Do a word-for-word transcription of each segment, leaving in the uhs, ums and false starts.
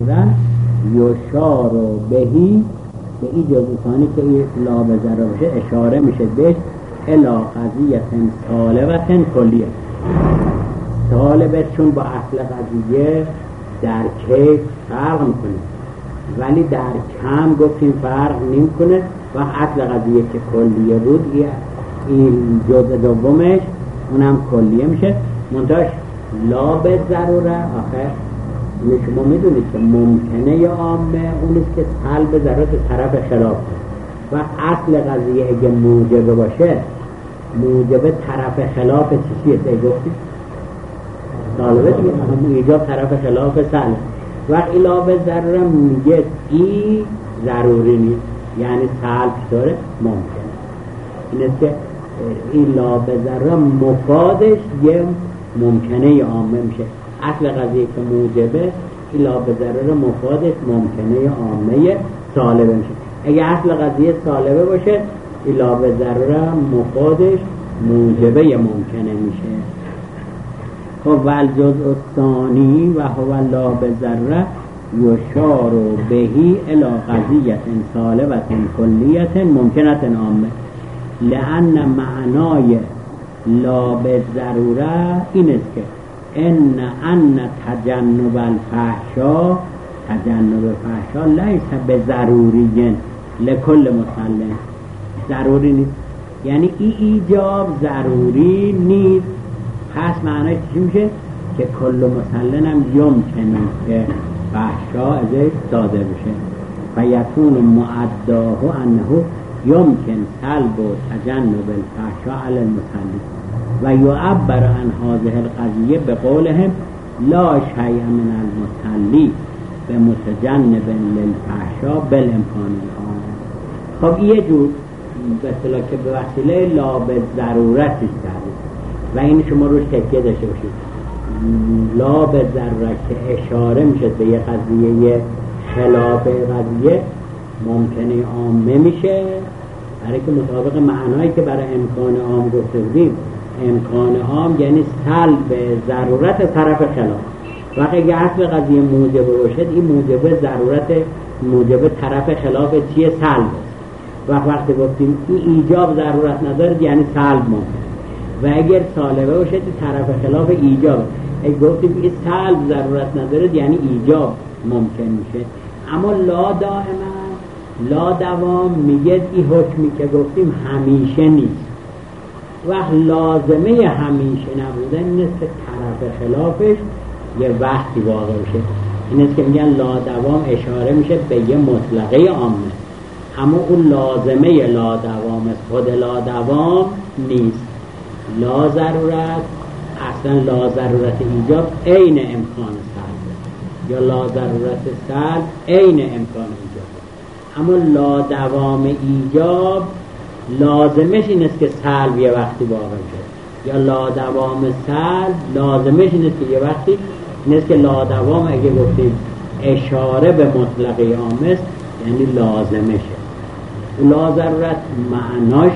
یشار و بهی به این جزء ثانی که این لا به ذره باشه اشاره میشه بهش الی قضیه طالبه کلیه. طالبه چون با اصل قضیه در کیف فرق میکنه ولی در کم گفتیم فرق نمیکنه و اصل قضیه که کلیه بود این جزء دومش اونم کلیه میشه. منتهاش لا به ضروره آخر شما میدونید که ممکنه یا عامه اونیست که سلب ضرورت طرف خلاف و اصل قضیه اگه موجبه باشه موجبه طرف خلاف چیزیه ای گفتید طالبه دیگه همون ایجاب طرف خلاف سلب وقت ایلا به ضروره میگه ای ضروری نیست یعنی سلب داره ممکنه. این است که ایلا به ضروره مفادش یه ممکنه عامه میشه. اصل قضیه که موجبه ایلا به ضرر مفادش ممکنه عامه سالبه میشه. اگه اصل قضیه سالبه باشه ایلا به ضرر مفادش موجبه ممکنه میشه. خب والجزء الثانی و هو لا به ضرر یشار بهی الی قضیه سالبه کلیه ممکنه عامه لأن معنای لا به ضروره این است که ان ان تجنب الفحشا تجنب الفحشا لیس به ضروری لکل مسلم ضروری نیست یعنی ای ایجاب ضروری نیست. پس معنیش چی میشه که کل مسلم هم یمکنه که فحشا ازش صادر بشه و یکون معداه انه یمکن سلب و تجنب الفحشا علی المسلم و یعبر عن هذه القضیه به قولهم لا شیء من المسلی به متجنب للفحشا بالامکان العام. خب یه جور به اصطلاح که به وسیله لا به ضرورت است و این شما روش تکیه داشته باشید. لا به ضرورت که اشاره میشه به یه قضیه خلاف قضیه ممکنه عامه میشه برای که مطابق معنایی که برای امکان عام گفته بودیم امکان عام یعنی سلب ضرورت طرف خلاف. وقتی اگه اصل قضیه موجبه باشد این موجبه ضرورت موجبه طرف خلاف چیه سلب وقت وقتی گفتیم این ایجاب ضرورت نداره یعنی سلب ممکن و اگر سالبه باشد این طرف خلاف ایجاب اگه گفتیم این سلب ضرورت نداره یعنی ایجاب ممکن میشه. اما لا دائما لا دوام میگه این حکمی که گفتیم همیشه نیست وقت لازمه همیشه نبودن این است که طرف خلافش یه وقتی واقع بشه. این است که میگن لا دوام اشاره میشه به یه مطلقه عامه اما اون لازمه لا دوام است خود لا دوام نیست. لا ضرورت اصلا لا ضرورت ایجاب عین امکان سلب یا لا ضرورت سلب عین امکان ایجاب اما لا دوام ایجاب لازمش این است که سلب یه وقتی واقع شد یا لا دوام سلب لازمش این است که یه وقتی این است که لا دوام اگه گفتیم اشاره به مطلقه عام است یعنی لازمشه. لا ضرورت معناش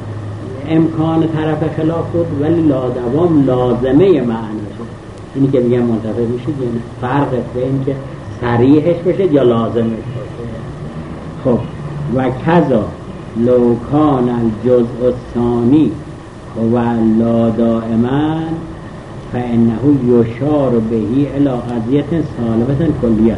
امکان طرف خلاف بود ولی لا دوام لازمه معناشه. اینی که میگم منتفع میشید یعنی فرق بین که صریحش بشه یا لازمش باشه. خب و کذا لو کان الجزء الثانی و لا دائما فانه یشار بهی الی قضیه سالبه کلیه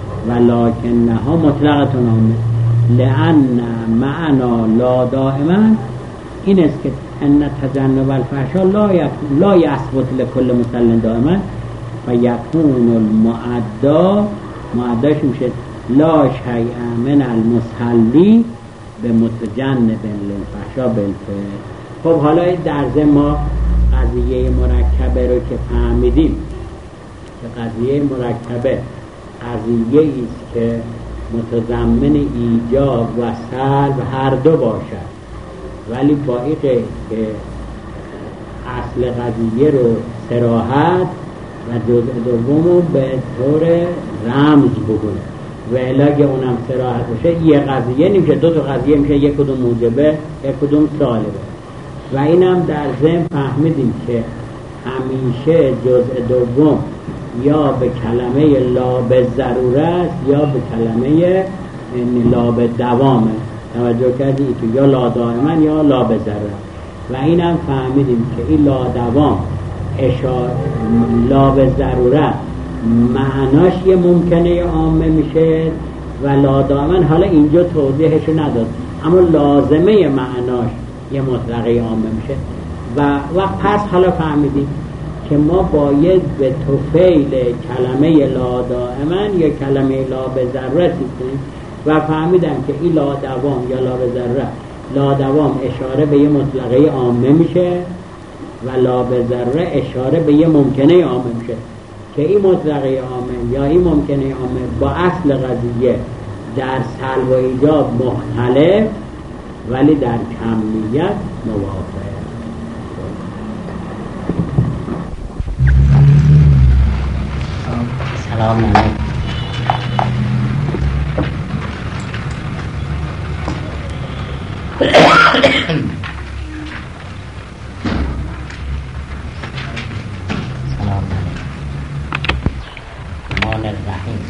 ولکنها مطلقه عامه لان معنا لا دائما این است که ان تجنب الفحشا لا یک لا یثبت لكل مسلم دائما و یکون المعدا معداش میشه لا شیء من المسلی به متجنب للفحشا بالفعل. خب حالا در ضمن ما قضیه مرکبه رو که فهمیدیم که قضیه مرکبه قضیه ایست که متضمن ایجاب و سلب هر دو باشد ولی با این که اصل قضیه رو صراحت و جزء دوم رو به طور رمز بگونه و الاگه اونم صراحت باشه یه قضیه نمیشه دو تا قضیه میشه یک کدوم موجبه یک کدوم سالبه. و اینم در ضمن فهمیدیم که همیشه جزء دوم یا به کلمه لا به ضرورت یا به کلمه لا به دوامه. توجه کردی که یا لا دائما یا لا به ضرورت. و اینم فهمیدیم که این لا دوام اشاره لا به ضرورت معناش یه ممکنه عامه میشه و لا دائما حالا اینجا توضیحشو نداد، اما لازمه معناش یه مطلقه عامه میشه. و وقت پس حالا فهمیدیم که ما باید به طفیل کلمه لا دائما یا کلمه لا به ضرورت کنیم و فهمیدم که این لا دوام یا لا به ضرورت، لا دوام اشاره به یه مطلقه عامه میشه و لا به ضرورت اشاره به یه ممکنه عامه میشه که این مطلقه عامه یا این ممکنه عامه با اصل قضیه در سلب و ایجاب مختلف ولی در کمیت موافق. سلام علیکم. سلام علیکم. مان الرحیم.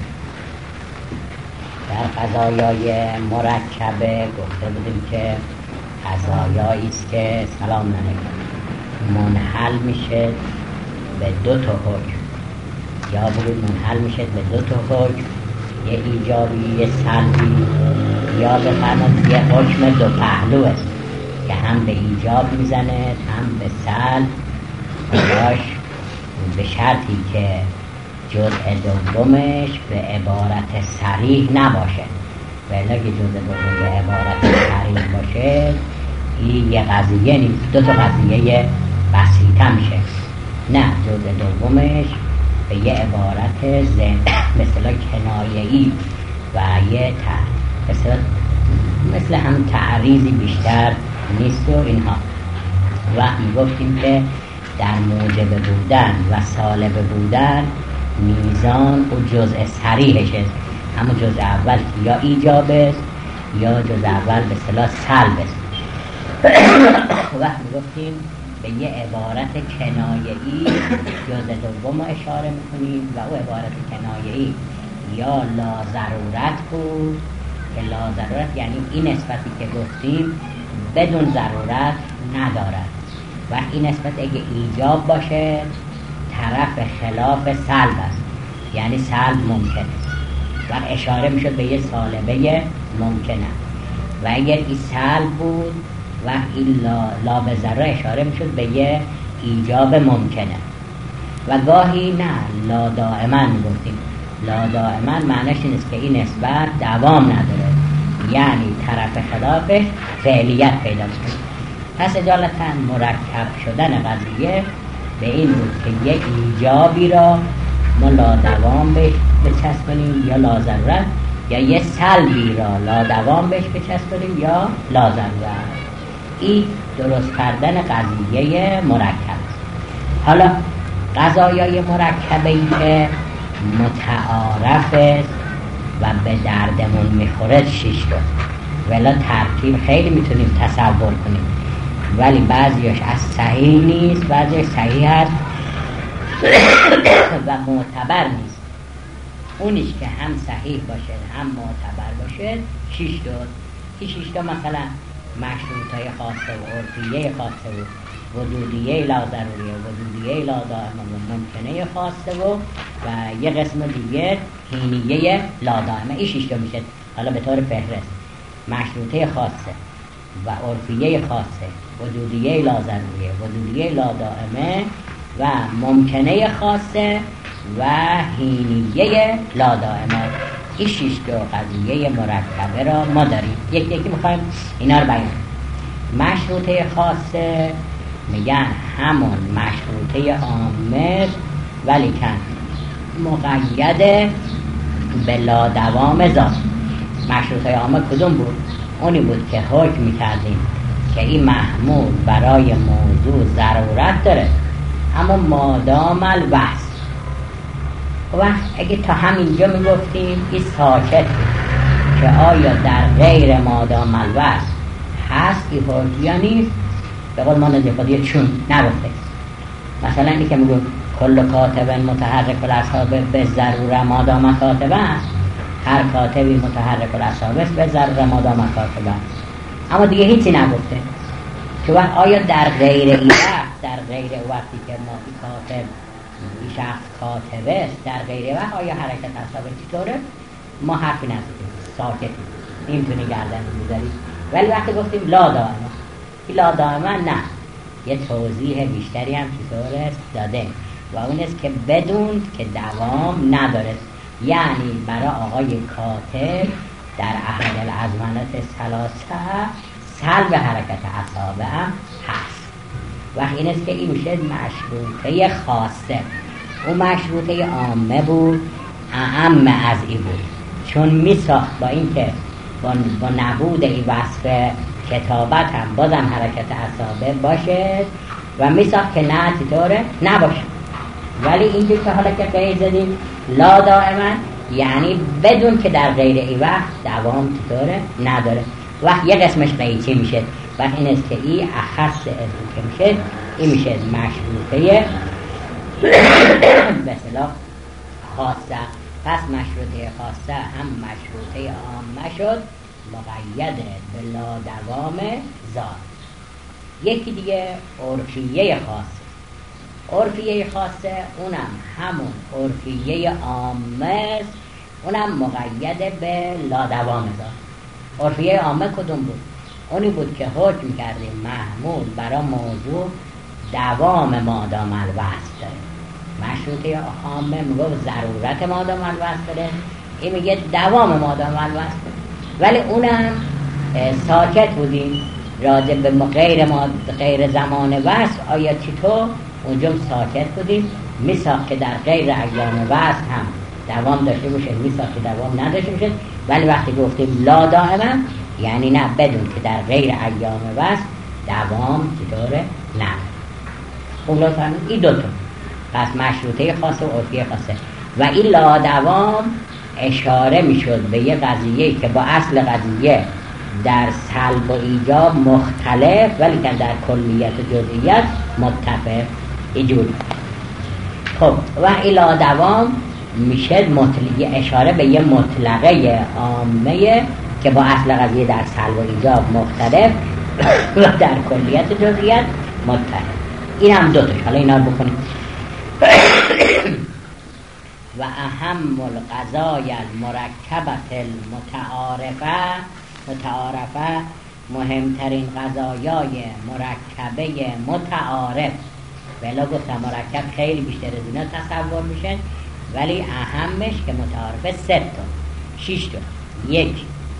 در قضایای مرکبه گفته بودیم که قضایایی است که سلام علیکم منحل میشه به دو تا حکم، یا بگید منحل میشه به دو تا حکم، یه ایجابی یه سلبی، یا بفرمایید یه حکم دو پهلو است که هم به ایجاب میزنه هم به سلب، باش به شرطی که جزء دومش به عبارت صریح نباشه. ولی که جزء دوم به عبارت صریح باشه این یه قضیه نیست، دو تا قضیه بسیطه میشه. نه، جزء دومش به یه عبارت زن مثلا کنایه‌ای و یه ت... مثلا مثل هم تعریضی بیشتر نیست و اینها. و میگفتیم که در موجب بودن و سالب بودن میزان و جزء صریحش است، اما جزء اول یا ایجاب است یا جزء اول به اصطلاح سلب است. و میگفتیم به یه عبارت کنایه‌ای جزء دوم اشاره میکنیم و او عبارت کنایه‌ای یا لا ضرورت بود که لا ضرورت یعنی این نسبتی که گفتیم بدون ضرورت ندارد و این نسبت اگه ایجاب باشه طرف خلاف سلب است، یعنی سلب ممکنه و اشاره میشد به یه سالبه ممکنه. و اگر این سلب بود و این لا, لا به ضرورت اشاره میشد به یه ایجاب ممکنه. و گاهی نه لا دائما میگفتیم. لا دائما معنیش اینست که این نسبت دوام نداره، یعنی طرف خلافش فعلیت پیدا کنه. پس اجالتا مرکب شدن قضیه به این بود که یک ایجابی را ما لا دوام بهش بچسبونیم یا لا ضرورت، یا یه سلبی را لا دوام بهش بچسبونیم یا لا ضرورت. این درست کردن قضیه مرکب. حالا قضایای مرکبی که متعارف است و به دردمون میخوره شش تا، ولی ترتیب خیلی میتونیم تصور کنیم، ولی بعضیش از صحیح نیست، بعضیش صحیح هست و معتبر نیست. اونیش که هم صحیح باشه هم معتبر باشه شش تا. این شش تا مثلا مشروطه خاصه و عرفیه خاصه و وجودیه لا ضروریه و وجودیه لا دائمه و ممکنه خاصه و و یه قسم دیگه حینیه لا دائمه. این شش تا میشه. حالا به طور فهرست مشروطه خاصه و عرفیه خاصه، وجودیه لا ضروریه، وجودیه لا دائمه و ممکنه خاصه و حینیه لا دائمه. این شش تا قضیه مرکبه را ما داریم. یک یکی میخوایم اینا رو بیان. مشروطه خاصه میگن همون مشروطه عامه ولی کن مقید به لا دوام ذات. مشروطه عامه کدوم بود؟ اونی بود که حکم میکردیم که این محمول برای موضوع ضرورت داره اما مادام الوصف. و اگه تا همینجا میگفتیم این ساکت که آیا در غیر مادام الوصف هست این حکم یا نیست، به قول ما نجفادی چون نگفته. مثلا اینی که میگم کل کاتب متحرک الاصحاب به ضروره مادام کاتبه، هر کاتبی متحرک الاصحاب است به ضروره مادام کاتبه. اما دیگه هیچی نگفته که آیا در غیر این وقت، در غیر وقتی که ما این کاتب این شخص کاتب است، در غیر وقت آیا حرکت اصحاب چطوره؟ ما حرفی نزدیم، ساکتیم، نمیتونی گردن میذاری. ولی وقتی گفتیم لا دائما، این لا دائما نه، یه توضیح بیشتری هم چطور است داده و اون است که بدون که دوام نداره. یعنی برای آقای کاتب در احد الازمنت ثلاثه سلب حرکت اصابع هم هست. وقت این است که این میشه مشروطه خاصه. اون مشروطه عامه بود، اعم از این بود، چون میساخت با این که با, با نبود این وصف کتابت هم بازم حرکت اصابع باشه و میساخت که نه چطوره نباشه. ولی اینجور که حالا که قید زدیم لا دائما، یعنی بدون که در غیر این وقت دوام چطوره نداره. وقت یه قسمش قیچی میشه. وقت این است که این اخص از این که میشه، این میشه مشروطه به اصطلاح خاصه. پس مشروطه خاصه هم مشروطه عامه شد، مقید به لا دوام ذات. یکی دیگه عرفیه خاصه. عرفیه خاصه اونم همون عرفیه عامه، اونم مقید به لا دوام ذات. عرفیه عامه کدوم بود؟ اونی بود که حکم کردیم محمول برای موضوع دوام مادام الوصف داره. مشروطه عامه میگه ضرورت مادام الوصف داره، این میگه دوام مادام الوصف داره. ولی اونم ساکت بودیم راجع به غیر ماد... غیر زمان وصف آیا چطور؟ اونجا ساکت بودیم. میساخت که در غیر ایام وصف هم دوام داشته باشه، میساخت که دوام نداشته باشه. ولی وقتی گفتیم لا دائما، یعنی نه بدون که در غیر ایام وصف دوام چطوره نه. خوب لطفا این دوتا، پس مشروطه خاصه و عرفیه خاصه. و این لا دوام اشاره میشد به یه قضیه که با اصل قضیه در سلب و ایجاب مختلف ولی که در کلیت و جزئیات متفق ایجور. خب و این لا دوام میشه مطلقه، اشاره به یه مطلقه عامه که با اصل قضیه در سلب و ایجاب مختلف و در کلیت و جزئیات متفق. این هم دو تاش. حالا اینا رو بکنیم. و اهم القضایا المرکبت المتعارفه، متعارفه مهمترین قضایای مرکبه متعارف. بلا گفتم مرکب خیلی بیشتر از اینا تصور میشه، ولی اهمش که متعارفه سه تا شش تا. یک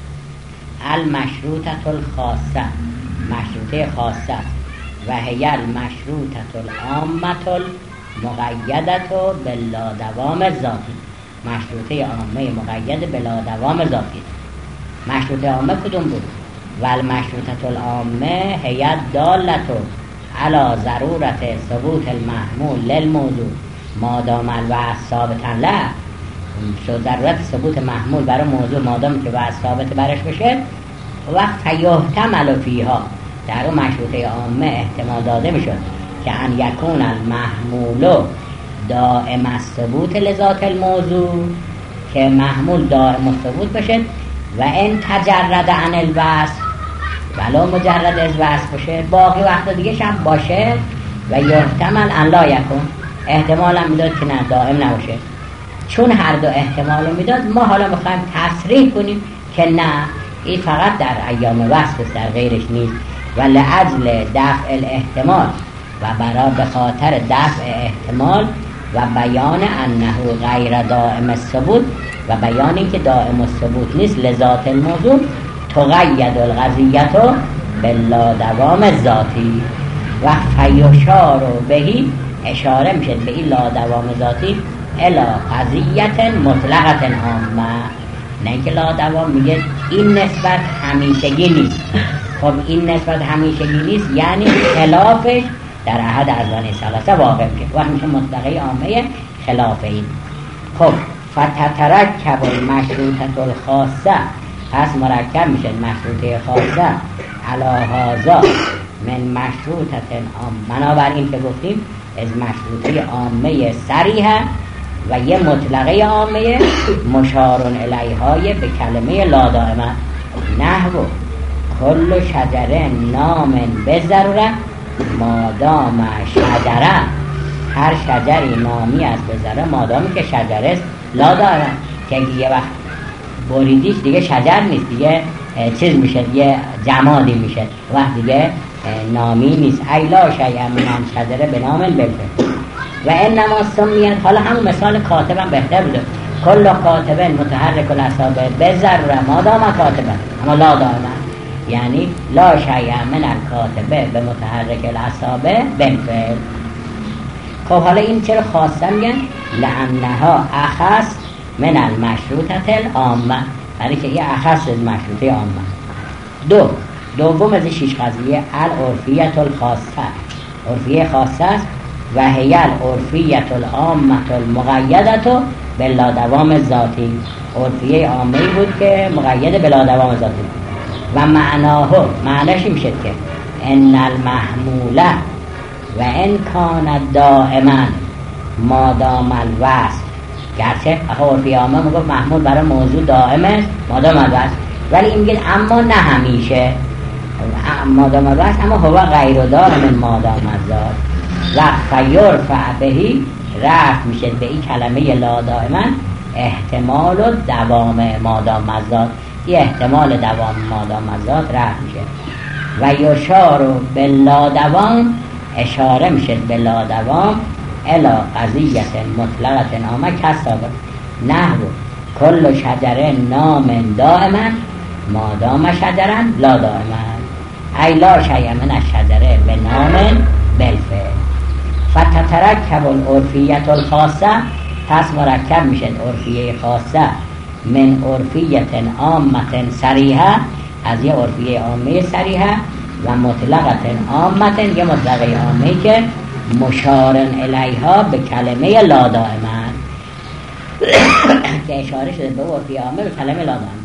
المشروطه الخاصه، مشروطه خاصه و هی المشروطه العامه مقیدت بلا دوام ذاتی. مشروطه عامه مقید بلا دوام ذاتی. مشروطه عامه کدوم بود؟ ول مشروطه العامه هی دالت علی ضرورت ثبوت المحمول للموضوع مادام الوصف ثابتا له. شو ضرورت ثبوت محمول برای موضوع مادام که وصف ثابت برش بشه، وقت یحتمل فیها، در اون مشروطه عامه احتمال داده میشد که ان یکون المحمول دائم الثبوت لذات الموضوع، که محمول دائم الثبوت بشه و ان تجرد عن الوصف، ولو مجرد از وصف باشه باقی وقت دیگه هم باشه. و یحتمل ان لا یکون، احتمال هم میداد که نه دائم نباشه. چون هر دو احتمال رو میداد، ما حالا میخوایم تصریح کنیم که نه این فقط در ایام وصف در غیرش نیست. و لأجل دفع الاحتمال و برای به خاطر دفع احتمال و بیان انه غیر دائم الثبوت و بیان این که دائم الثبوت نیست لذات الموضوع، تقید القضیه بلا دوام ذاتی و فیشار بهی، اشاره میشه به این لا دوام ذاتی الی قضیه مطلقه عامه. نه اینکه لا دوام میگه این نسبت همیشگی نیست. خب این نسبت همیشگی نیست یعنی خلافش در احد ارزان ثلاثه واقع میشه، وقت میشه مطلقه عامه خلاف این. خب فتترکب المشروطه الخاصه، پس مرکب میشه مشروطه خاصه علی هذا من مشروطة عامه، بنابراین که گفتیم از مشروطه عامه صریحه و یه مطلقه عامه مشارون الیهای به کلمه لا دائمه. نحو کل شجره نام به ضروره مادام شجره، هر شجری نامی است به ضروره مادامی که شجره است لا دائمه، که یه وقت بریدیش دیگه شجر نیست، دیگه چیز میشه، یه جمادی میشه، وقت دیگه نامی نیست. ای لا شیء من شجره به نام بالفعل و انما سمیت. حالا همون مثال کاتبم بهتر بوده، کل کاتب متحرک الاصابع به ضروره مادام کاتبه، اما لا دائما یعنی لا شیء من الکاتبه به متحرک الاصابع بالفعل. خب حالا این چرا خاصه میگن؟ لانها اخص من المشروطه العامه، یعنی که یه اخص از مشروطه عامه. دو دوم از شش قضیه العرفیه الخاصه، عرفیه خاصه است و هی العرفیه العامه المقیده بلا دوام ذاتی، عرفیه عامه بود که مقید بلا دوام ذاتی. و معناه معنیش میشه که ان المحموله و ان کان دائما مادام الوصف، گرچه عرفیه عامه میگه محمول برای موضوع دائمه مادام الوصف، ولی این میگه اما نه همیشه مادام الوصف، اما هو غیر دائم مادام الذات و فیرفع بهی رفع میشه به این کلمه لا دائما احتمال و دوام مادام الذات، این احتمال دوام مادام الذات رفع میشه. و یشار به لا دوام، اشاره میشه به لا دوام الی قضیه مطلقه عامه کسابق. نحو کل شجره نام دائما مادام شجرا لا دائما، ای لا شیء من الشجره به نام بالفعل. فتترکب العرفیه الخاصه، پس مرکب میشه عرفیه خاصه من عرفیه عامه صریحه، از یه عرفیه عامه صریحه و مطلقه عامه، یه مطلقه عامه که مشارن الیها به کلمه لا دائما که اشاره شده به عرفیه عامه به کلمه لا دائما.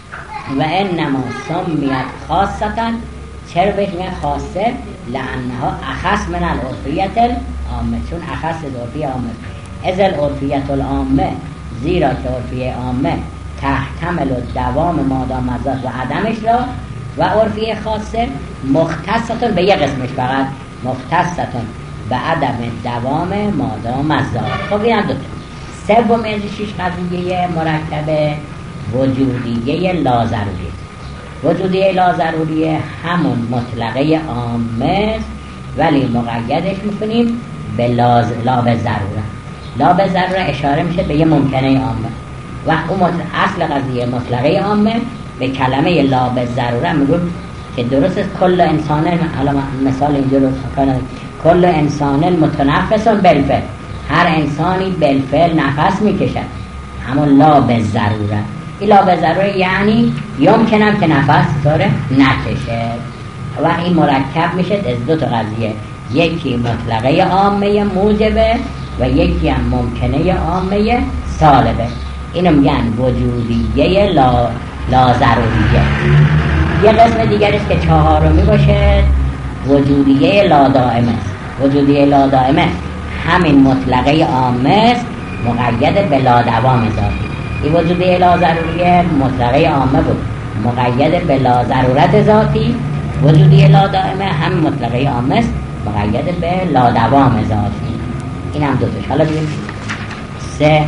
و انما سمیت خاصتا، چرا بهش میگن خاصه؟ لانها اخص من العرفیه العامه، چون اخص از عرفیه عامه. از العرفیه العامه، زیرا که عرفیه عامه تحتمل دوام مادام الذات و عدمش را، و عرفیه خاصه مختصتون به یک قسمش فقط، مختصتون به عدم دوام مادام الذات. خب این هم دوتا. سوم از شش قضیه مرکب وجودیه لا ضروری. وجودیه لا ضروریه همون مطلقه عامه ولی مقیدش میکنیم به لا, لا به ضروره. لا به ضروره اشاره میشه به یه ممکنه عامه و اون اصل قضیه مطلقه عامه به کلمه لا به ضروره میگم که درست است. کل انسان، حالا مثال اینجا رو کنم، کل انسان متنفس بالفعل، هر انسانی بالفعل نفس میکشد، همون لا به ضروره. این لا به ضروره یعنی یمکنم که نفس داره نکشه و این مرکب میشه از دو تا قضیه، یکی مطلقه عامه موجبه و یکی هم ممکنه عامه سالبه. اینو میگن وجودیه لا, لا ضروریه. یه قسم دیگر است که چهارمی باشه وجودیه لا دائمه. وجودیه لا دائمه همین مطلقه عامه است مقید به لا دوام ذاتی. این وجودیه لا ضروریه مطلقه عامه بود مقید به لا ضرورت ذاتی، وجودیه لا دائمه هم مطلقه عامه است مقید به لا دوام ذاتی. این هم دوتاش. حالا ببینیم سه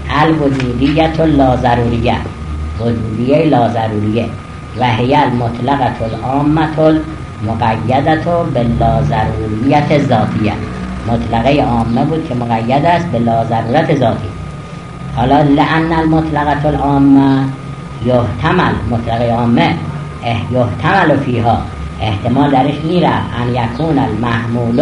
الوجودیت لا ضروریه، وجودیه لا ضروریه و هی المطلقه العامه المقیده به لا ضروریت ذاتیه. مطلقه عامه بود که مقید است به لا ضرورت ذاتی. حالا لأن المطلقه العامه یحتمل، مطلقه عامه یحتمل فیها احتمال درش میره ان یکون المحمول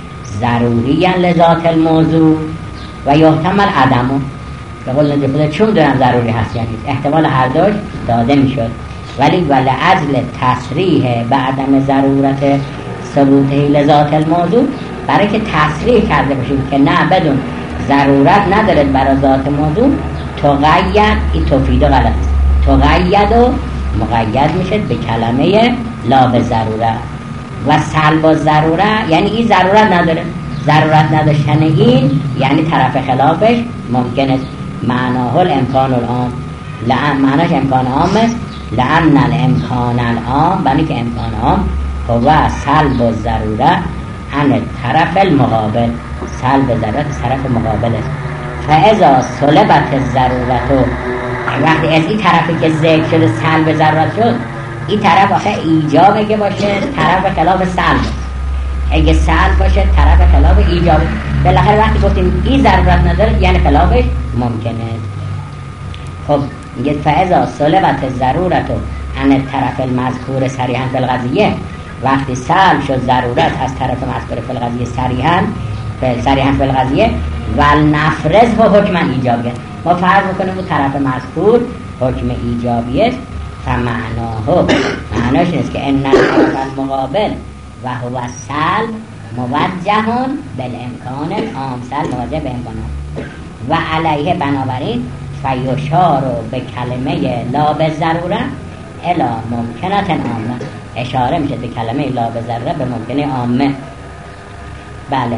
ضروریا لذات الموضوع و یحتمل عدمه. به قول نجفه چون دارم ضروری هست یعنی احتمال هر دوش داده میشد، ولی ولعجل تصریح به عدم ضرورت ثبوته لذات الموضوع، برای که تصریح کرده باشیم که نه بدون ضرورت ندارد برای ذات موضوع، تقید، این تفید غلط است، تقید و مقید میشه به کلمه لا به ضروره. و سلب ضروره یعنی این ضرورت نداره، ضرورت نداشتن این یعنی طرف خلافش ممکن است. معناه الامکان العام، لعن معناش امکان عام است، لعن الامکان العام بنی که امکان عام هو سلب و ضروره عن طرف المقابل، سلب ضرورت طرف مقابل است. فاذا سلبت الضرورت، وقتی از این طرفی که ذکر شده سلب ضرورت شد، این طرف آخه ایجابه که باشه طرف خلاف سلب، اگه سلب باشه طرف خلاف ایجاب. بالاخره وقتی گفتیم این ضرورت نداره یعنی خلافش ممکنه. خب میگه فاذا سلبت الضرورت عن الطرف المذکور صریحا فی القضیه، وقتی سلب شد ضرورت از طرف مذکور فی القضیه صریحا صریحا فی القضیه ولنفرض و حکم ایجابیه، ما فرض میکنیم اون طرف مذکور حکم ایجابی است. فمعناه معناش نیست که ان الطرف المقابل و هو سلب موجه بالامکان العام، سلب موجه به امکان و علیه بنابراین فیشار به کلمه لا به ضروره الی ممکنات عامه، اشاره میشه به کلمه لا به ضروره به ممکنه عامه. بله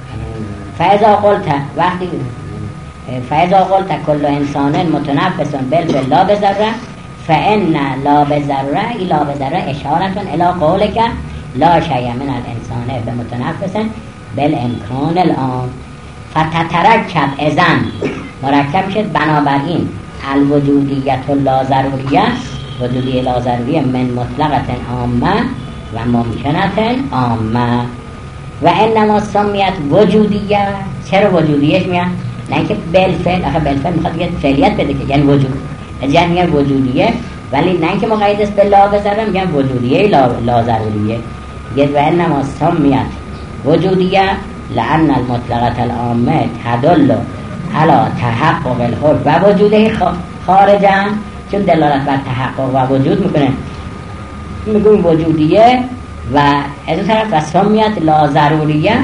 فاذا قلت وقتی فاذا قلت کل انسان متنفس بل لا به ضروره فان لا به ضروره ای لا به ضروره اشارتون الی قولک لا شیء من الانسان بمتنفس بالامکان العام. فتترکب اذن مرکب شد بنابراین الوجودیت لا ضروریه، وجودی لا ضروریه من مطلقت عامه و ممکنت عامه. و انما سمیت وجودیه، چرا وجودیش میاد؟ نه اینکه بالفعل، آخه بالفعل میخواد یه فعلیت بده که یعنی وجود، یعنی میگن وجودیه، ولی نه اینکه مقید است به لا بذارم میگن وجودیه لا, لا ضروریه. یه و انما سمیت وجودیه لأن المطلقة العامة تدل على تحقق الحکم و وجوده خارجا، چون دلالت بر تحقق و وجود میکنه میگویم وجودیه. و از اون طرف و سمیت لا ضروریه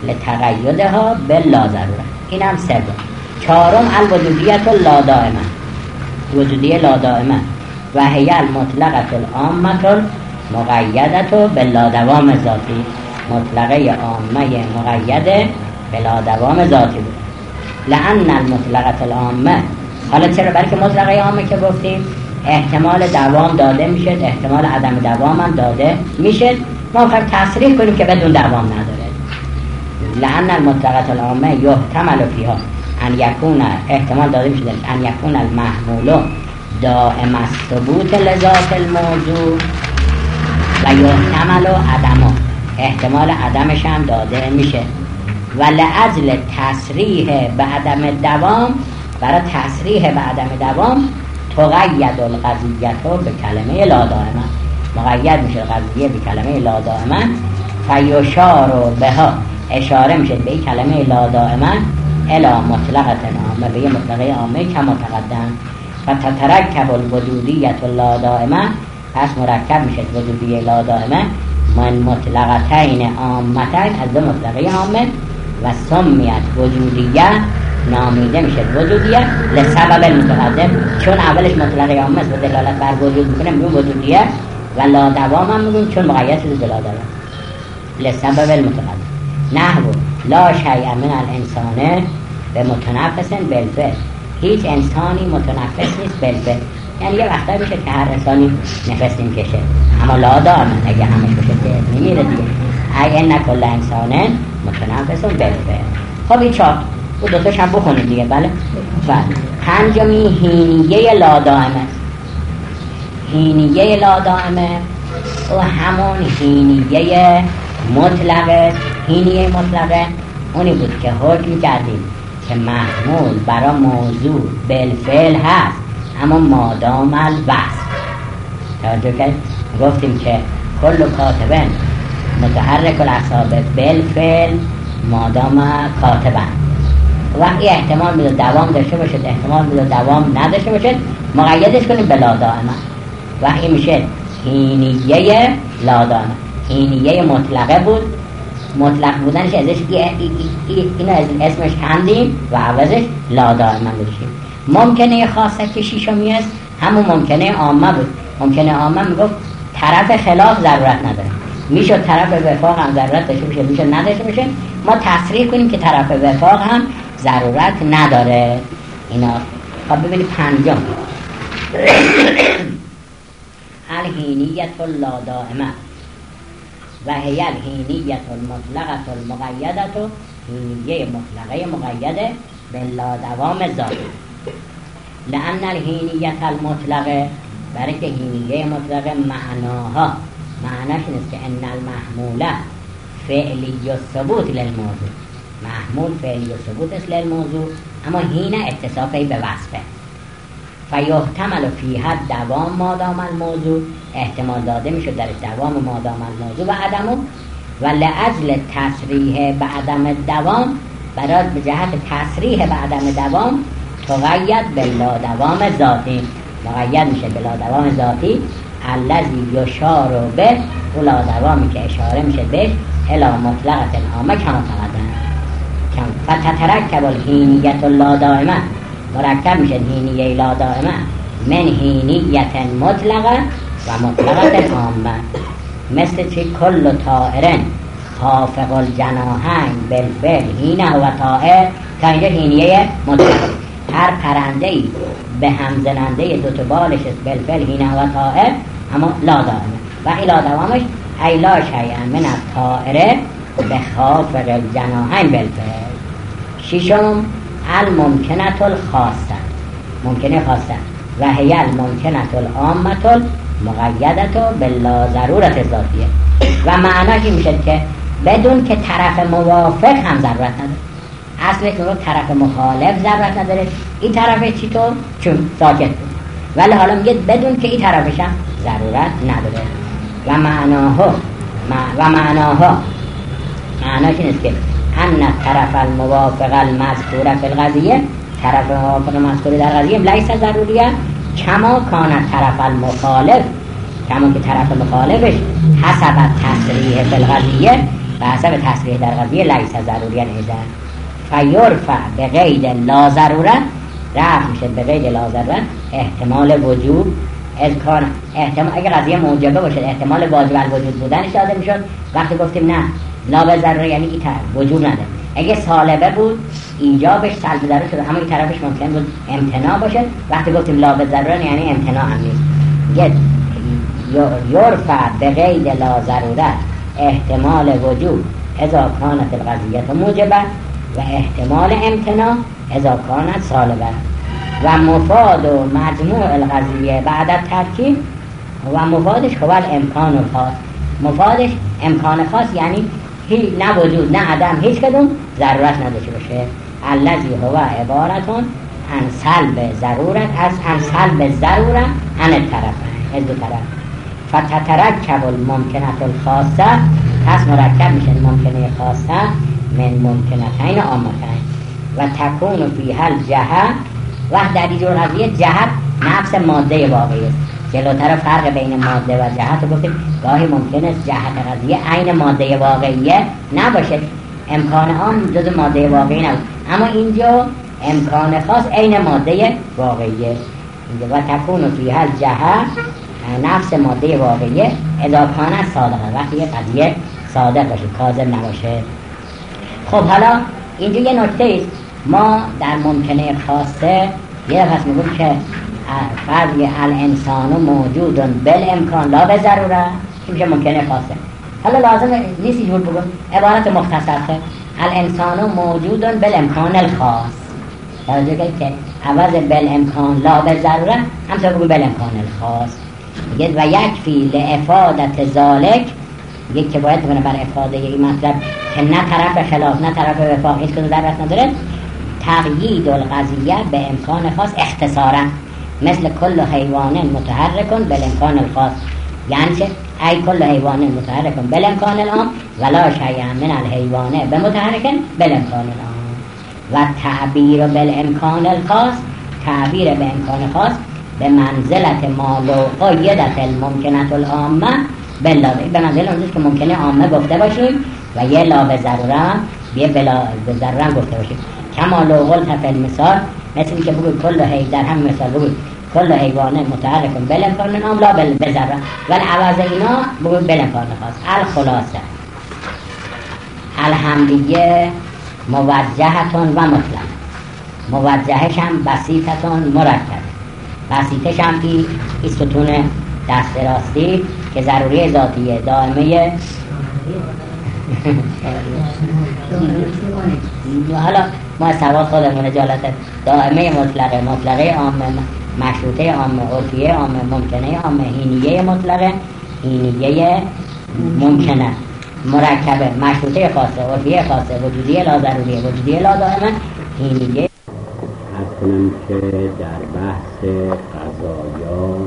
لتقیدها باللا ضروره، این هم سوم. چهارم الوجودیت لا دائمه، وجودیه لا دائمه و هی المطلقة العامة مقیدت بلا دوام ذاتی، مطلقه عامه مقیده بلا دوام ذاتی بود. لأن المطلقة العامه، حالا چرا؟ برای که مطلقه عامه که گفتیم احتمال دوام داده میشه، احتمال عدم دوام هم داده میشه، ما میخوایم تصریح کنیم که بدون دوام نداره. لأن المطلقة العامه یحتمل فیها ان یکون، احتمال داده میشه ان یکون المحمول دائم الثبوت لذات الموضوع و یحتمل عدمه، احتمال عدمش هم داده میشه. و لأجل تصریح به عدم دوام، برای تصریح به عدم دوام تقید القضیه به کلمه لا دائمه، مقید میشه قضیه به کلمه لا دائمه. فیشار بها، اشاره میشه به کلمه لا دائمه الی مطلقه عامه، به مطلقه عامه که متقدم. و تترکب الوجودیت لا دائمه، پس مرکب میشه وجودیه لا دائمه من مطلقتین عامتین، از دو مطلقه عامه. و سمیت وجودیه، نامیده میشه وجودیه لسبب المتقدم، چون اولش مطلقه عامه است و دلالت بر وجود میکنه میگون وجودیه، و لا دوام هم میگون چون مقید شده دلالت داره لسبب المتقدم. نحو لا شیء من الانسان به متنفس بالفعل، هیچ انسانی متنفس نیست بالفعل، یعنی یه وقتا میشه که هر انسانی نفس میکشه، اما لا دائما اگه همش بشه که نمیره دیگه. ای ان کل انسان متنفس بالفعل. خب این چهار، اون دوتاش هم بخونید دیگه. بله. بله. پنجمی هینیه لا دائمه. هینیه لا دائمه و همون هینیه مطلقه. هینیه مطلقه اونی بود که حکم کردیم که محمول برای موضوع بالفعل هست، اما مادام الوصف. توجه کرد؟ گفتیم که کل کاتبن متحرک الاعصاب بالفعل مادام کاتبن. وقتی احتمال میده دوام داشته باشد، احتمال میده دوام نداشته باشد، مقیدش کنیم به لا دائمه. وقتی میشه هینیه لا دائمه. هینیه مطلقه بود، مطلق بودنش ازش اینو از اسمش کندیم و عوضش لا دائما بودشیم. ممکنه خاصه که شیشمی است همون ممکنه عامه بود. ممکنه عامه میگفت طرف خلاف ضرورت نداره، میشه طرف وفاق هم ضرورت داشته باشه، میشه نداشته باشه. ما تصریح کنیم که طرف وفاق هم ضرورت نداره. اینا خب ببینید پنجم الهینیت لا دائمه و هی الهینیت المطلقه المقیده، هینیه مطلقه مقیده به لا دوام ذاتی. لأن الهینیت المطلقه، برای که هینیه مطلقه معناها معناش نیست که ان المحموله فعلی ثبوت للموضوع، محمول فعلی ثبوت است للموضوع، اما هین اتصافی به وصفه. فیحتمل فیها دوام مادام الموضوع، احتمال داده میشه در دوام مادام الموضوع و عدمو، و لأجل تصریح به عدم دوام، برای به جهت تصریح به عدم دوام تقید بلا دوام ذاتی، مقید میشه بلا دوام ذاتی الذی یشار به، اون لا دوامی که اشاره میشه بهش الی مطلقه العامه کما تقدم. فتترکب الهینیت لا دائمه، مرکب میشه هینیه لا دائمه من هینیت مطلقه و مطلقه عامه. مثل چی؟ کل طائرن خافق الجناحین بالفعل هینه و طائر، تا اینجا هینیه مطلقه. هر پرنده‌ای به هم زننده دو تا بالش است بالفعل هینه و طائر، اما لا دائمه. و لا دوامش ای لا شیئا من الطائره به خافق الجناحین بالفعل. ششم الممکنه الخاصه، ممکنه خاصه و هی الممکنه العامه المقیده بلا ضرورت ذاتیه. و معناش میشه که بدون که طرف موافق هم ضرورت نداره. اصلش میگه طرف مخالف ضرورت نداره، این طرف چی تو چون ساکت بود، ولی حالا میگه بدون که این طرفش هم ضرورت نداره. و معناها و معناها معناش این است که ان طرف الموافق المذکور فی القضیه، طرف موافق مذکور در قضیه لیس ضروریه کما کان طرف المخالف، کما که طرف مخالفش حسب تصریح فی القضیه، و حسب تصریح در قضیه لیس ضروریه ایدن. فیرفع به قید لا ضروره، رفع میشه به قید لا ضروره احتمال وجوب از کان، احتمال اگه قضیه موجبه باشه احتمال واجب الوجود بودنش داده میشد. وقتی گفتیم نه لا به ضروره یعنی این طرف وجود نداره. اگه سالبه بود ایجابش سلب ضروره شده، اما این طرفش ممکن بود امتناع باشه. وقتی گفتیم لا به ضروره یعنی امتناع هم نیست. یرفع به قید لا ضروره احتمال وجوب اذا کانت القضیه موجبه و احتمال امتناع اذا کانت سالبه. و مفاد و مجموع القضیه بعد ترکیب و مفادش هو الامکان الخاص، مفادش امکان خاص یعنی هی نه وجود نه عدم هیچ کدوم ضرورت نداشته باشه. الذی هو عبارتون عن سلب ضرورت از عن سلب ضرورت عن الطرفین، از دو طرف. فتترکب الممکنه الخاصه، پس مرکب میشه ممکنه خاصه من ممکنتین عامتین و تکون فیها الجهه. و در اینجور قضیه جهت نفس ماده واقعی است. جلوتر فرق بین ماده و جهت رو گفتیم. گاهی ممکن است جهت قضیه عین ماده واقعیه نباشه، امکان عام جز ماده واقعی نباشه، اما اینجا امکان خاص عین ماده واقعیه. و تکون فیها الجهه نفس ماده واقعیه اذا کانت صادقه، وقتی یه قضیه صادق باشه کاذب نباشه. خب حالا اینجا یه نکته است، ما در ممکنه خاصه یه دفعه میگم که فرض الانسان موجود بالامکان لا به ضروره، که میشه ممکنه خاصه. حالا لازم نیست اینجور بگم، عبارت مختصره الانسان موجود بالامکان الخاص، توجه کنید که عوض بالامکان لا به ضروره همطور بگم بالامکان الخاص. میگه و یکفی لافادت ذالک، میگه که باید بکنه بر افاده این مطلب که نه طرف خلاف نه طرف وفاق هیچ کدوم ضرورت نداره، تقیید القضیه به امکان خاص اختصارا، مثل کل حیوان متحرک بالامکان الخاص، یعنی چه؟ ای کل حیوان متحرک بالامکان العام ولا شیء من الحیوان بمتحرک بالامکان العام. و تعبیر بالامکان الخاص، تعبیر به امکان خاص به منزلت ما لو قیدت الممکنه العامه بلا، به منزله اونجاست که ممکنه عامه گفته باشیم و یه لا به ضروره یه بلا به ضروره گفته باشیم. کما لو قلت فی المثال، مثل که بگوید کل حیوان، در همین مثال بگوید کل حیوانه متعلق بالامکان عام لا بذره ولی عوض اینا بگو بالامکان خاص. الخلاصه الحمدیه موجهتون و مطلق. موجهش هم بسیطتون مرکب. بسیطش هم ای ای ستون دست راستی که ضروری ذاتیه دائمه. حالا ما سواد خودمون اجالت دائمه مطلقه، مطلقه عامه، مشروطه عامه، عرفیه عامه، ممکنه عامه، هینیه مطلقه، هینیه ممکنه، مرکبه، مشروطه خاصه، عرفیه خاصه، وجودیه لا ضروریه، وجودیه لا دائمه، هینیه. حد کنم که در بحث قضایا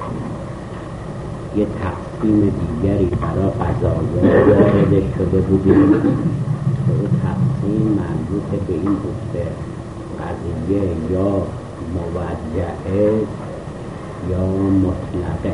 یه تقسیم دیگری برای قضایا وارد شده بودیم که اون تقسیم مربوط به این بود که قضیه یا موجهه یا مطلقه.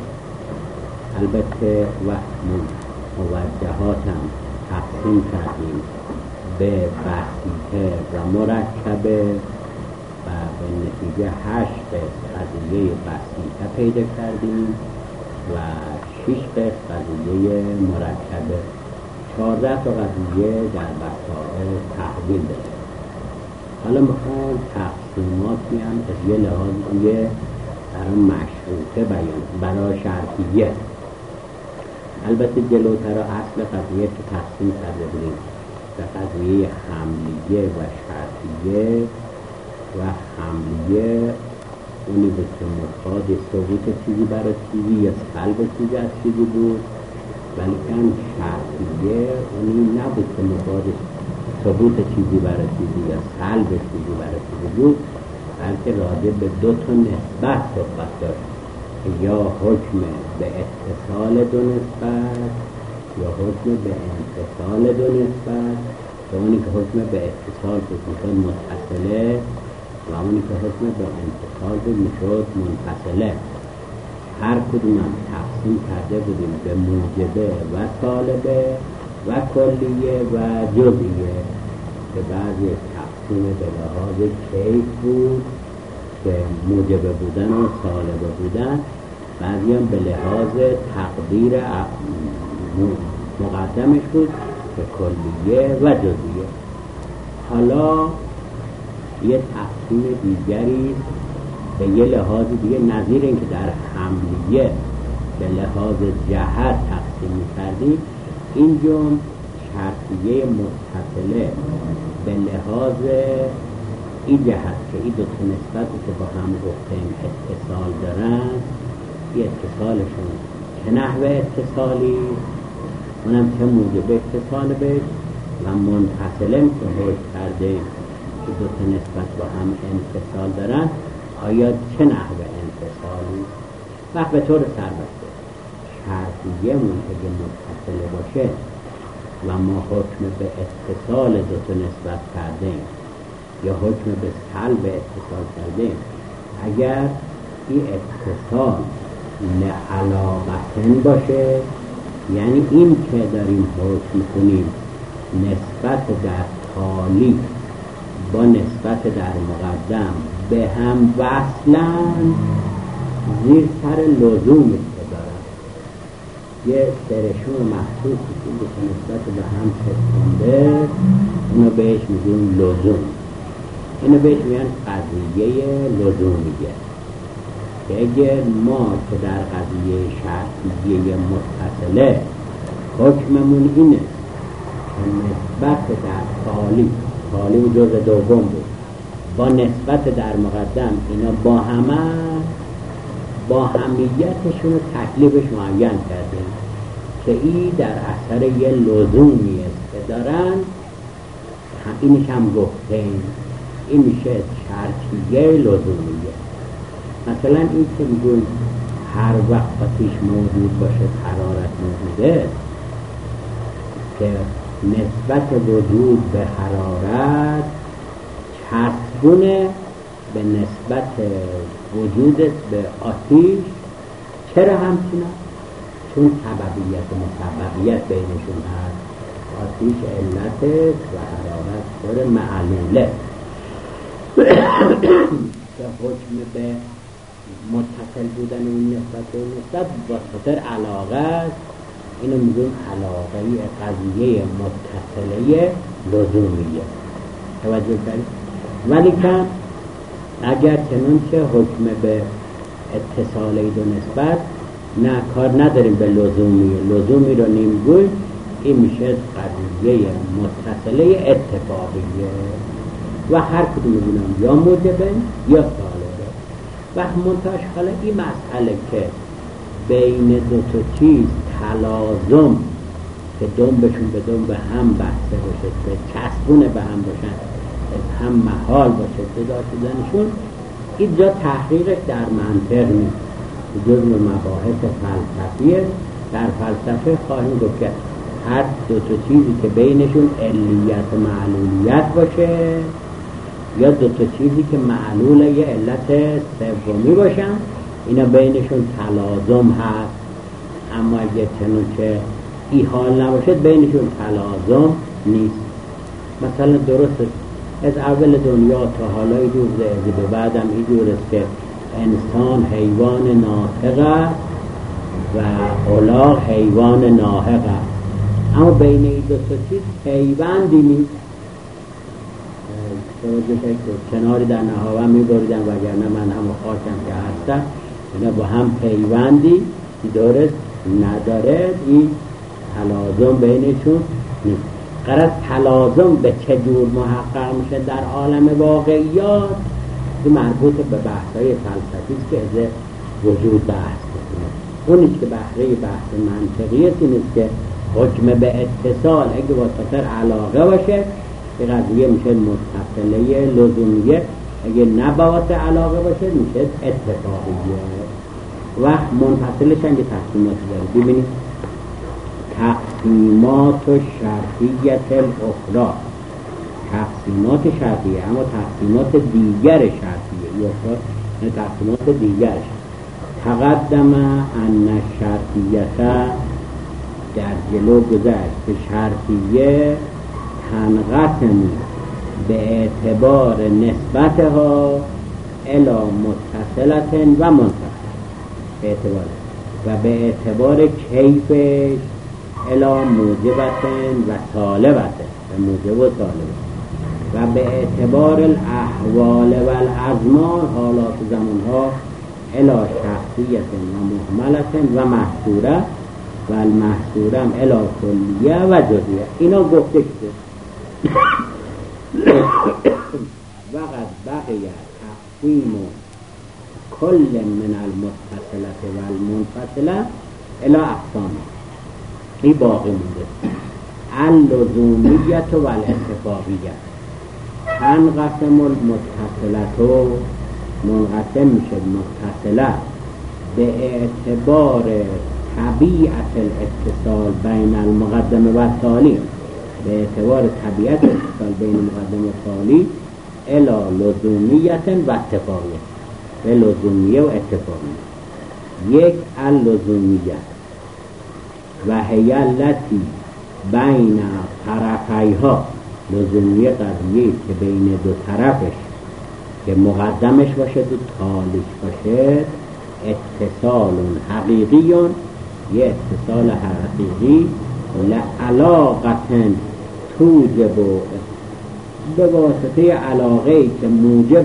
البته وقت موجهات هم تقسیم کردیم به بسیطه و مرکبه و به نتیجه هشت قضیه بسیطه پیدا کردیم و شش قضیه مرکبه، چهارده تا قضیه در مسائل تحویل داده. حالا میخوام تقسیماتی هم از یه لحاظیه برای مشروطه بیان برای شرطیه. البته جلوتر اصل قضیه که تقسیم کرده بودیم به قضیه حملیه و شرطیه و حملیه اونی بود که مفاد ثبوت چیزی برای چیزی یا سلب چیزی از چیزی بود، ولی کن شرطیه اونی نبود که مفاد ثبوت چیزی برای چیزی یا سلب چیزی برای چیزی بود، بلکه راجع به دو تا نسبت صحبت داشت، یا حکم به اتصال دو نسبت یا حکم به انفصال دو نسبت. و اونی که حکم به اتصال بود میشد متصله و اونی که حکم به انفصال بود میشد منفصله. هر کدوم هم تقسیم کرده بودیم به موجبه و طالبه و کلیه و جزئیه که بعضی تقسیم به لحاظ کیف بود که موجبه بودن و طالبه بودن، بعضی هم به لحاظ تقدیر مقدمش بود که کلیه و جزئیه. حالا یه تقسیم دیگری به یه لحاظ دیگه نظیر این که در حملیه به لحاظ جهت تقسیم می‌کردیم، این جمع شرطیه متصله به لحاظ این جهت که این دو تا نسبتی که با هم گفتیم اتصال دارن، این اتصالشون چه نحوه اتصالی، اونم چه موجب اتصال بهش و منفصله که حکم کرده که دو تا نسبت با هم انفصال دارن، آیا چه نحوه انفصالی؟ وقت به طور سربسته شرطیه منتجه متصله باشه و ما حکم به اتصال دو تا نسبت کردیم یا حکم به سلب اتصال کردیم، اگر این اتصال لعلاقتن باشه، یعنی این که داریم حکم کنیم نسبت در تالی با نسبت در مقدم به هم وصلن، زیر سر لزومی که دارن یه سرشون محسوسی که به نسبت به هم چسبونده، اونو بهش میگیم لزوم. اینو بهش میگن قضیه لزومیه که اگر ما که در قضیه شرطیه متصله حکممون اینه که نسبت در تالی تالی و جزء دوم بود با نسبت در مقدم اینا با همه با همیتشون تکلیفش معین کردیم که این در اثر یه لزومی است که دارن، اینش هم گفتیم این میشه شرطیه لزومیه. مثلا این که میگویم هر وقت آتیش موجود باشه حرارت موجوده، که نسبت وجود به حرارت چسبونه به نسبت وجودت به آتیش. چرا همچنین؟ چون سببیت و مسببیت بینشون هست. آتیش علت و حرارت طور معلوله که حکم به متصل بودن این نسبت به نسبت با خاطر علاقه است. اینو میگیم علاقه قضیه متصله لزومیه. توجه کردید؟ ولی که اگر چنون که حکم به اتصال دو نسبت نه کار نداریم به لزومیه، لزومی رو نمیگویم، این میشه قضیه متصله اتفاقیه و هر کدوم اینا یا موجبه یا طالبه. وقت منتاش حالا این مسئله که بین دو تا چیز تلازم که دنبشون به دنب به هم بسته باشه، به چسبونه به هم باشن، هم محال باشه جدا شدنشون، اینجا تحقیقش در منطق نیست، جزء مباحث فلسفیه. در فلسفه خواهیم گفت که هر دو تا چیزی که بینشون علیت و معلولیت باشه یا دو تا چیزی که معلول یه علت سومی باشن، اینا بینشون تلازم هست. اما اگه چنون که این حال نباشد بینشون تلازم نیست. مثلا درست از اول دنیا تا حالای دور زیزی به بعدم این جور است که انسان حیوان ناطق است و الاغ حیوان ناحق است، اما بین این دو تا چیز پیوندی نیست. کناری در نهاوه می بریدن وگرنه من همه خاکم که هستم، اینا با هم پیوندی درست نداره، این تلازم بینشون نیست. قرار تلازم به چه جور محقق میشه در عالم واقعیات، این مربوط به بحث‌های فلسفی است که از وجود بحث میکنه. اونیش که بحث‌های بحث منطقی است این است که حکم به اتصال اگه واسطه علاقه باشه که قضیه میشه متصله لزومیه، اگه نباواسطه علاقه باشه میشه اتفاقیه. و منفصلش هم یه تقسیماتی داره. ببینید تقسیمات شرطیت الاخرى، تقسیمات شرطیه اما تقسیمات دیگر شرطیه، یا تقسیمات دیگرش. تقدم ان شرطیت در جلو گذشت که شرطیه تنقسم به اعتبار نسبتها الی متصلت و منفصل به اعتبار و به اعتبار کیفش الی موجبت و طالبت و موجب و طالبت و به اعتبار الاحوال و الازمان حالات زمانها الی شخصیت و محملت و محصوره و المحصوره الی کلیه و جزئیه. اینا گفته شده. وقد بقیه تقسیم کل من المتصلة و المنفصلة الی اقسام، این باقی مونده. اللزومیت و الاتفاقیت. تنقسم المتصلة، منقسم میشه متصله به اعتبار طبیعت الاتصال بین المقدم و تالی، به اعتبار طبیعت اتصال بین مقدم و تالی الی لزومیت و اتفاقیت، به لزومیه و اتفاقیت. یک اللزومیت و هی التی بین طرفیها، لزومیه قضیه که بین دو طرفش که مقدمش باشه دو تالیش باشه اتصال حقیقی، یه اتصال حقیقی لعلاقت توجب، به واسطه علاقه که موجب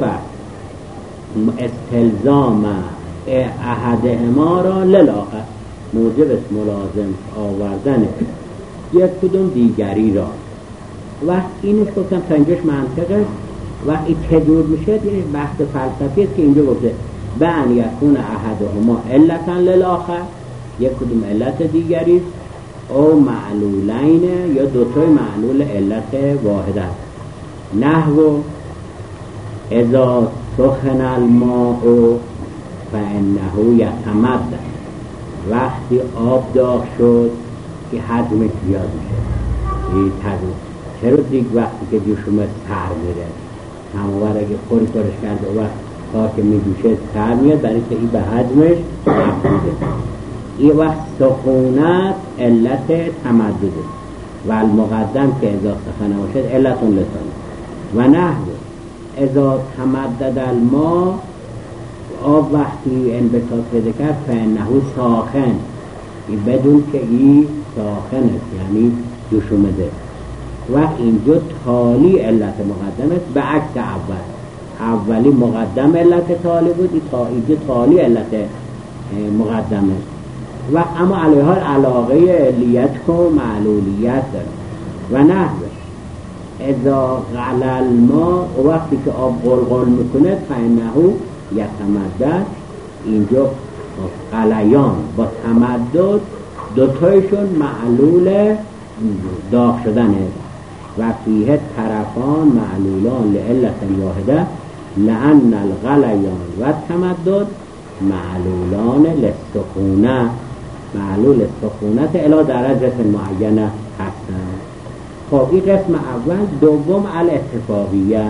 استلزام احدهما را للآخر، موجب ملازم آوردن یک کدوم دیگری را. وقت اینش گفتم تا اینجاش منطق است. وقتی که جور میشه این بحث فلسفی است که اینجا گفته به ان یکون احدهما علتا للآخر، یک کدوم علت دیگری او معلولین یا دوتای معلول علت واحد است. نحو اذا سخن الماء فانه یتمدد، وقتی آب داغ شد که حجمش زیاد میشه. این تدو چرا دیگه وقتی که جوشومه سر میره، هموار اگه خوری کارش کرده و تا که میدوشه سر میاد، برای که این به حجمش محدوده. این وقت سخونت علت تمدده و المقدم که اذا سخنه باشد علتون لسانه. و نحو اذا تمدد الماء آب وقتی انبساط پیدا کرد فانه ساخن، این بدون که این ساخن است یعنی جوش اومده. و اینجا تالی علت مقدم است به عکس اول. اولی مقدم علت تالی بود، اینجا تالی علت مقدم است. و اما علیه حال علاقه علیت و معلولیت داره. و نحوه اذا غلل ما، وقتی که آب غلغل میکنه فانه یتمدد، اینجا غلیان با تمدد دوتایشون معلول داغ شدنه. و فیه طرفان معلولان لعلت واحده لأن الغلیان و تمدد معلولان للسخونه، معلول سخونت الی درجه معینه هستند. خب این قسم اول. دوم الاتفاقیه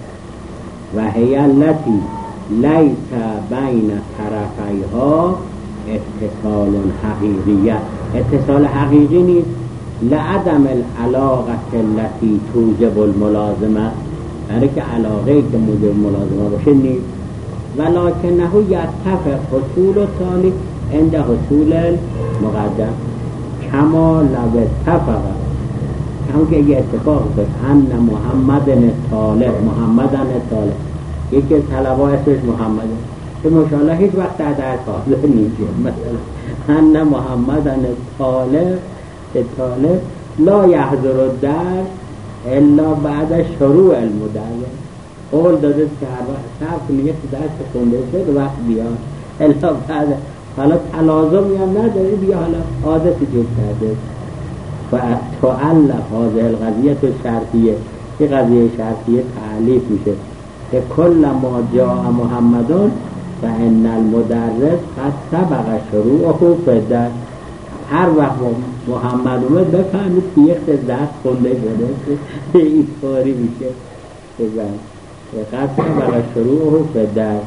و هی التی لیس بین طرفیها اتصال حقیقیه. اتصال حقیقی نیست، لعدم العلاقه التي توجب الملازمه، برای که علاقه که موجب ملازمه باشه نیست. ولکنه یتفق حصول تالی عند حصول المقدم کما لو اتفق، همون که یه اتفاق داشت ان محمدن طالب، محمدن طالب، یکی از طلبا اسمش محمده که ماشاءالله هیچ وقت در درس حاضر نیست، مثلا ان محمدن طالب، طالب لا یحضر الدرس الا بعد شروع المدرس. قول داده که هر وقت صرف کنید که درس خونده شد وقت بیاد الا بعد، حالا تلازمی هم نداره بیا، حالا عادت جد کرده. و تعلق هذه القضیه شرطیه، این قضیه شرطیه تعلیف میشه که کل ما جاء محمدون و ان المدرس قد سبق شروعه فدر. هر وقت محمد اومد بفهمید که یک درس خونده شده، این طوری میشه قد سبق شروعه فدر.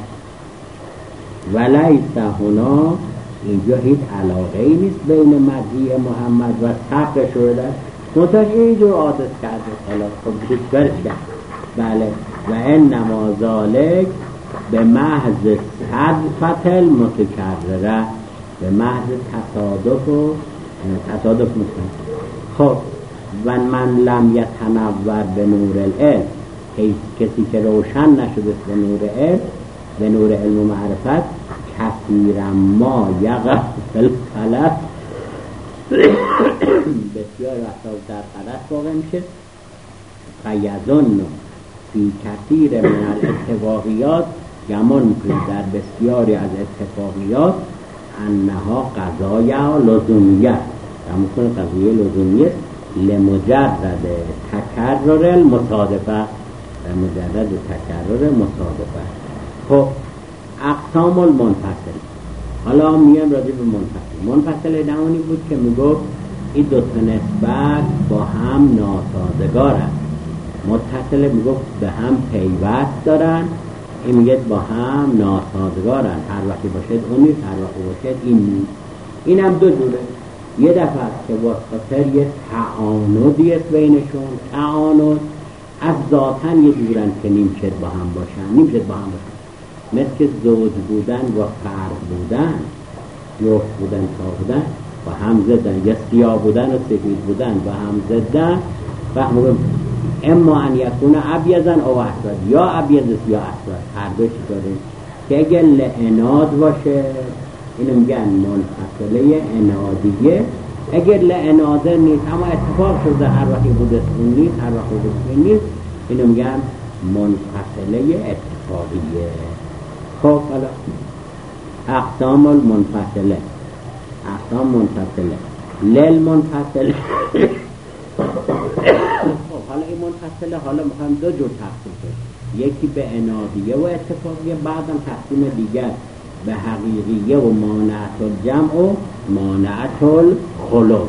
ولیس هنا، اینجا هیچ علاقه ای نیست بین مدحی محمد و صبر شده، منتها اینجور عادت کرده خلاص خب دوست برش کرد. بله. و انما ذالک به محض صدفت المتکرره، به محض تصادف و تصادف میکنه. خب و من لم یتنور به نور العلم، کسی که روشن نشده به نور علم، به نور علم و معرفت، کثیرا ما یقع فی الغلط، بسیار وقتا در غلط واقع میشه. فیظن فی کثیر من الاتفاقیات، گمان میکنه در بسیاری از اتفاقیات انها قضایا لزومیه، گمان میکنه قضیه لزومیه لمجرد تکرر المصادفه، لمجرد تکرر مصادفه. خب اقسام المنفصل، حالا میام راجع به منفصل. منفصل دمانی بود که میگفت این دو تا نسبت با هم ناسازگارن. متصل میگفت به هم پیوست دارن، این میگه با هم ناسازگارن، هر وقتی باشد اون نیست، هر وقتی باشد این نیست. این هم دو جوره. یه دفعه که واسطه یه تعاندی است بینشون، تعاند از ذاتن یه جورن که نیمشد با هم باشن، نیمشد با هم باشن، مثل زوج بودن و فرد بودن، یوف بودن تا بودن و هم زدن، یا سیاه بودن و سفید بودن و هم زدن. فهمون اما ان یکون ابیضن او اسود، یا ابیض یا اسود، هر دو چی داره که اگر لعناد باشه اینو میگن منفصله عنادیه. اگر لعناده نیست اما اتفاق شده هر وقتی بوده اون نیست، هر وقتی بوده اون نیست، اینو میگن منفصله اتفاقیه. خب حالا اقسام المنفصله، اقسام منفصله لیل منفصله. خب حالا این منفصله حالا میخوایم دو جور تقسیم کنیم، یکی به عنادیه و اتفاقیه، بعدم تقسیم دیگر به حقیقیه و مانعت الجمع و مانعت الخلو.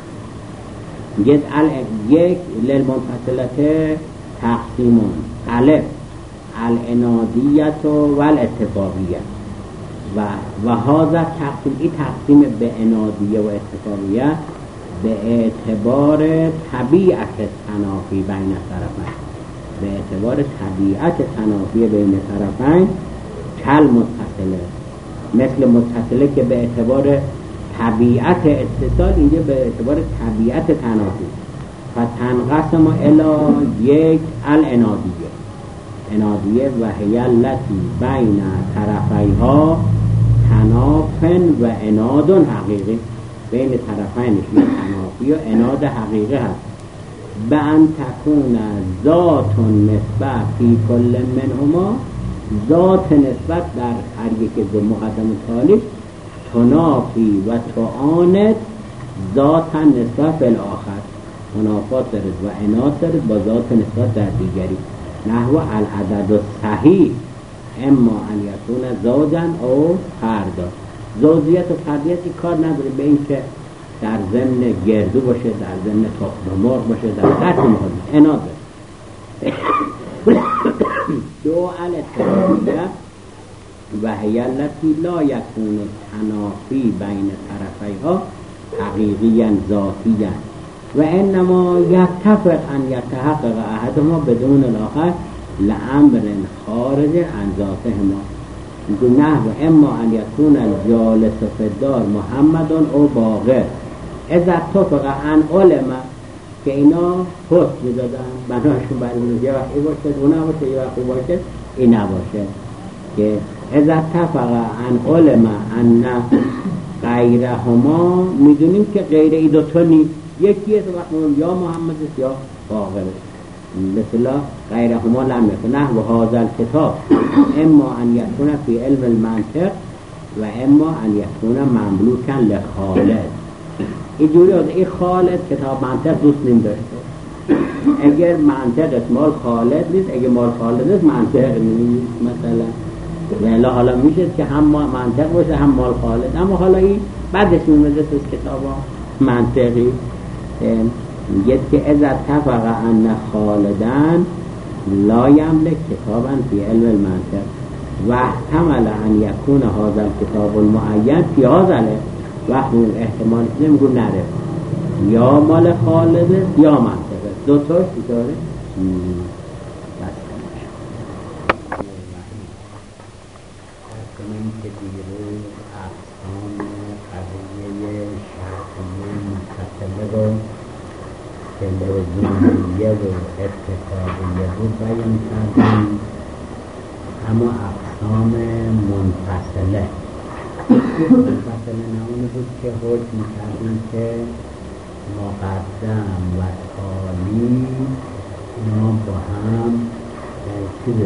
یک لیل منفصله تقسیمون الف العنادیت و الاتفاقیه و و هذا تقسیم، این تقسیم به عنادیه و اتفاقیه به اعتبار طبیعت تنافی بین طرفین، به اعتبار طبیعت تنافی بین طرفین کل متصله، مثل متصله که به اعتبار طبیعت اتصال، اینجا به اعتبار طبیعت تنافی. فتنقسم الی یک الانادیه، انادیه و هی التی بین طرفیها تنافن و اناد حقیقی، بین طرفینش یه تنافی و اناد حقیقی هست. به ان تکون ذات نسبت فی کل منهما، ذات نسبت در هر یک دو مقدم تالیف تنافی و تعاند ذات نسبت فی الاخر، منافات دارد و اناد دارد با ذات نسبت در دیگری. نحو العدد صحیح اما ان یکون زوجا او فردا. زوجیت و فردیتی کار نداره به این که در ضمن گردو باشه، در ضمن تخم مرغ باشه، در قطع محاضر اناد داره. دو الاتفاقیه و هی التی لا یکون تنافی بین طرفیها حقیقیا ذاتیا و انما یتفق ان یتحقق احدهما بدون الاخر لامر خارج عن ذاتهما. نحو اما ان یکون الجالس فی الدار محمد او باقر اذا اتفق ان علم، که اینا پست میدادن بناشون برای یه وقتی باشه اون نباشه، یه وقتی باشه این نباشه، که اذا اتفق ان علم ان غیرهما، میدونیم که غیر ای دوتا نیست، یکیه تو وقت یا محمد است یا باقر است. مثلا غیرهما لم یکن. نحو هذا الکتاب اما ان یکون فی علم المنطق و اما ان یکون مملوکا لخالد. اینجوری هست این خالد کتاب منطق دوست نمی داشته. اگر منطق مال خالد نیست، اگر مال خالد نیست منطق نیست مثلا. ولی حالا میشه که هم منطق باشه هم مال خالد، اما حالا این بعدش میمزه توی کتاب منطقی میگه که اذا اتفق ان خالدن لا یملک کتابا فی علم المنطق و احتمل ان یکون هذا الکتاب المعین فی هذا وقت احتمال نمیگو نره یا مال خالده یا منطقه، دو تاش داره. کنیم که دیروز اقسام قضیه شرطیه متصله رو که لزومیه و اتفاقیه بود بیان کردیم، اما اقسام منفصله منفصله نمونه بود که حکم می‌کردیم که مقدم و تالی اینا با هم چیز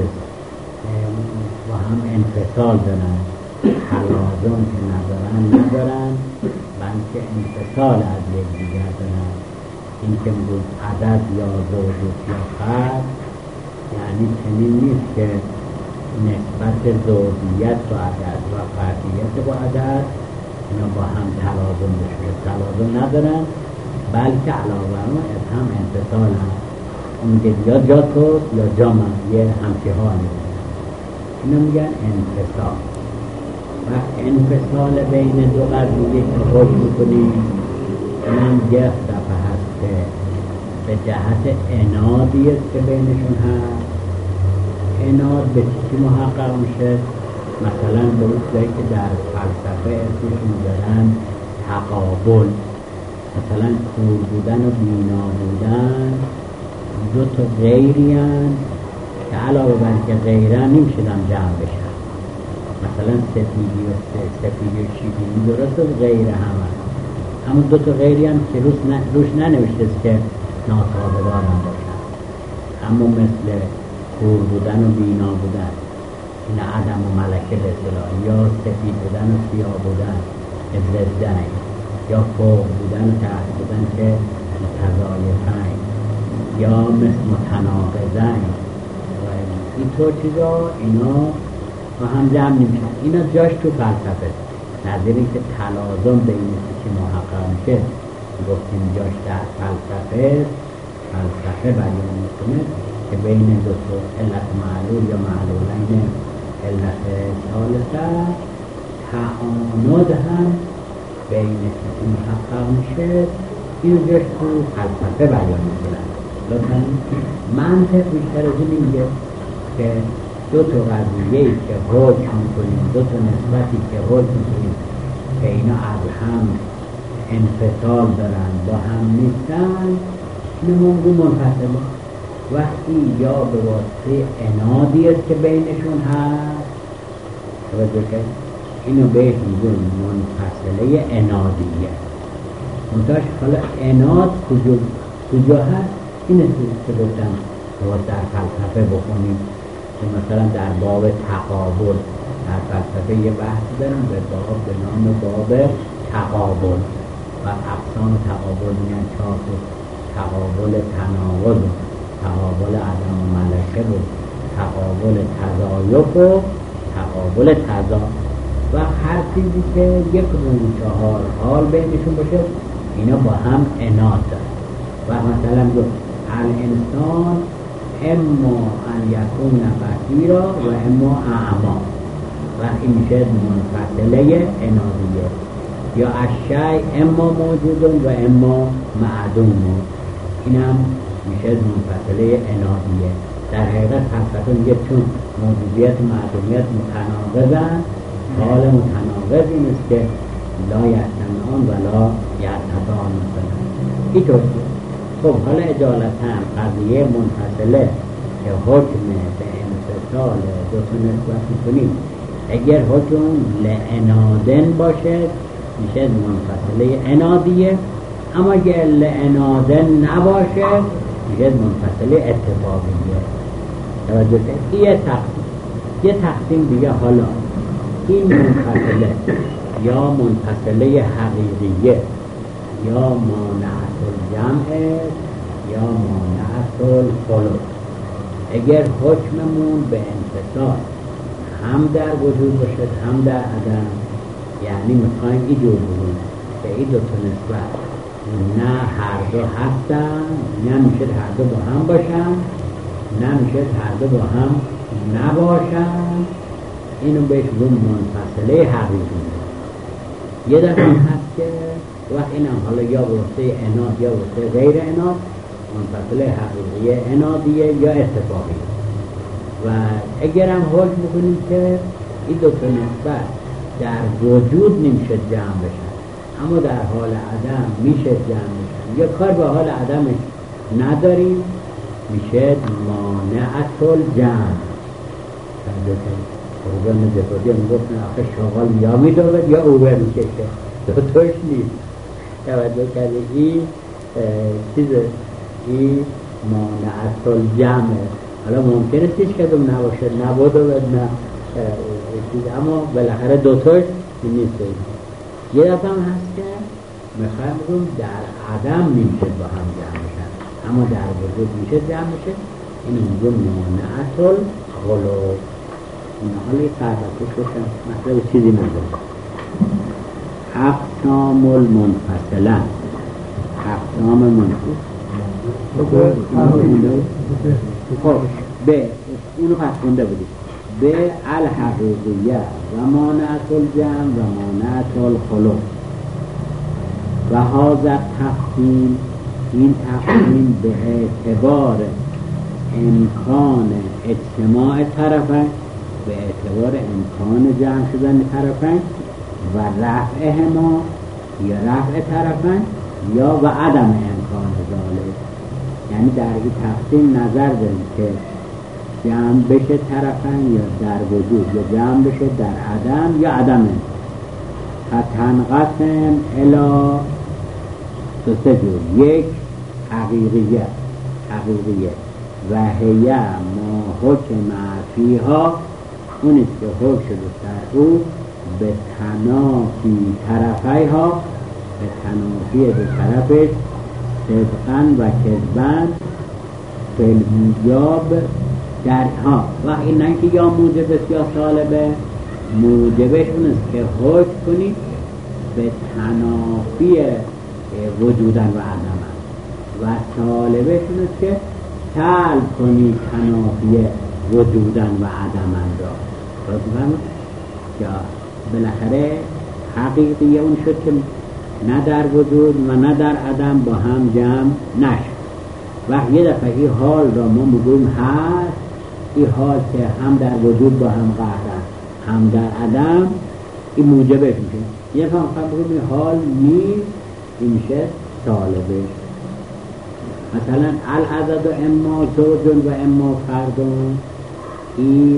با هم انفصال دارن، تلازم که ندارن ندارن بلکه انفصال از یک دیگر دارن. این که بود عدد یا زوجیت یا فرد، یعنی چنین نیست که نسبت زوجیت و عدد و فردیت با عدد اینا با هم تلازم بشه، تلازم ندارن بلکه علاوه بر اون هم انفصال هم، اون که یا جا توست یا جا من یه همچه حالی، اینو میگن انفصال. وقت انفصال بین دو قضیه که حکم میکنیم اینم یک دفعه هست که به جهت انادی است که بینشون هست. اناد به چی محقق میشه؟ مثلا به اون جایی که در فلسفه اسمش میذارن تقابل، مثلا کور بودن و بینا بودن دو تا غیری هست که علاوه بر که غیرن نمیشدن جمع بشن. مثلا سفیدی و سفیدی و شیرینی درست و غیر هم هست، اما دو تا غیری هم که روش, ن... روش ننوشته که ناسازگار هم باشن. اما مثل کور بودن و بینا بودن این عدم و ملکه به اصطلاح، یا سفید بودن و سیاه بودن ازدن، یا فوق بودن و تحت بودن که متضایفن، یا مثل متناقضن، اینطور چیزا اینا با هم جمع نمیشن. اینا جاش تو فلسفه، نظیر این که تلازم به این که محقق میشه گفتیم جاش در فلسفه. فلسفه بیان میکنه که بین دو تا علت معلول یا معلولین علت ثالثه تعاند هم بین که محقق میشه، این جاش تو فلسفه بیان میکنه. لطفا منطق بیشتر از این میگه که دو تا قضیه‌ای که حکم می‌کنیم، دو تا نسبتی که حکم می‌کنیم که اینا از هم انفصال دارن، با هم نیستن، این موضوع منفصله. وقتی یا به واسطه عنادی است که بینشون هست، توجه کنید، اینو بهش میگن منفصله عنادیه. منتاش حالا عناد کجا کجا هست؟ این است که گفتم باید در فلسفه بخونیم که مثلا در باب تقابل، در فلسفه یه بحث دارم به باب به نام باب تقابل و اقسام تقابل میگن چهار تا: تقابل تناقض، تقابل عدم ملکه و تقابل تضایف و تقابل تضاد. و هر چیزی که یک روی چهار حال بینشون باشه اینا با هم عناد دارن. و مثلا گفت الانسان اما ان یکون بصیرا و اما اعما، و این میشه منفصله عنادیه. یا اشیاء اما موجودون و اما معدوم، این هم میشه منفصله عنادیه. در حقیقت فلسفه میگه چون موجودیت و معدومیت متناقضن، حال متناقض این است که لا یجتمعان و لا یرتفعان مثلا اینطور. خب حالا اجالتا قضیه منفصله که حکم به انفصال دو تا نسبت میکنیم، اگر حکم لعنادن باشه میشه منفصله عنادیه، اما اگر لعنادن نباشه میشه منفصله اتفاقیه. توجه کنید، یه تقسیم یه تقسیم دیگه. حالا این منفصله یا منفصله حقیقیه یا مانعت الجمع یا مانعت الخلق. اگر حکممون به انفصال هم در وجود باشه هم در عدم، یعنی میخوایم اینجور بگیم که این دو تا نسبت نه هر دو هستن، نه میشه هر دو با هم باشن، نه میشه هر دو با هم نباشن، اینو بهش بگیم منفصله حقیقیه. یه دفعه هست که وقت اینم حالا یا واسطه عناد یا واسطه غیر عناد، منفصله حقیقیه عنادیه یا اتفاقیه. و اگرم حکم بکنیم که این دو تا نسبت در وجود نمیشه جمع بشن اما در حال عدم میشه جمع بشن، یا کار به حال عدمش نداریم، میشه مانعت الجمع. اوبر دفاعی هم گفتن آخه شغال یا میدوید یا اوبر میکشه، دوتاش نیست. توجه کرده این چیز این مانعت الجمع. حالا ممکنه هیچ کدوم نباشه، نبود و نه چیز، اما بالاخره دوتاش نیست. یه دفعه هم هست که میخوایم بگم در عدم نمیشه با هم جمع بشن اما در وجود میشه جمع بشه، این میگم مانعت الخلق. این حالی قربتش بشن مطلب چیزی نداره. اقسام المنفصله، اقسام منفصله خب به اونو پس خونده بودید به الحقیقیه و مانعت الجمع و مانعت الخلق. و هذا تقسیم، این تقسیم به اعتبار امکان اجتماع طرفین، به اعتبار امکان جمع شدن طرفین و رفعهما یا رفع طرفین یا و عدم امکان ذالک. یعنی در این تقسیم نظر داریم که جمع بشه طرفین یا در وجود، یا جمع بشه در عدم یا عدم. فتنقسم الی دو سه جور. یک حقیقیه، حقیقیه و هیه ما حکم فیها، اون است که حکم شده در او به تنافی طرفی ها، به تنافی دو طرفش، صدقاً و کذباً فالموجب در ها. و این نه که یا موجب است یا سالبه، موجبش اون است که حکم کنید به تنافی وجودن و عدمن، و سالبش اون است که سلب کنید تنافی وجودن و عدمن را. بازم که بالاخره حقیقیه اون شد که نه در وجود و نه در عدم با هم جمع نشد. و یه دفعه این حال را ما میگویم هست، این حال که هم در وجود با هم قهرن هم در عدم، این موجبش میشه. یه فهم خواهد بگم این حال نیست، این میشه طالبش. مثلا العدد و اما زوجون و اما فردون، این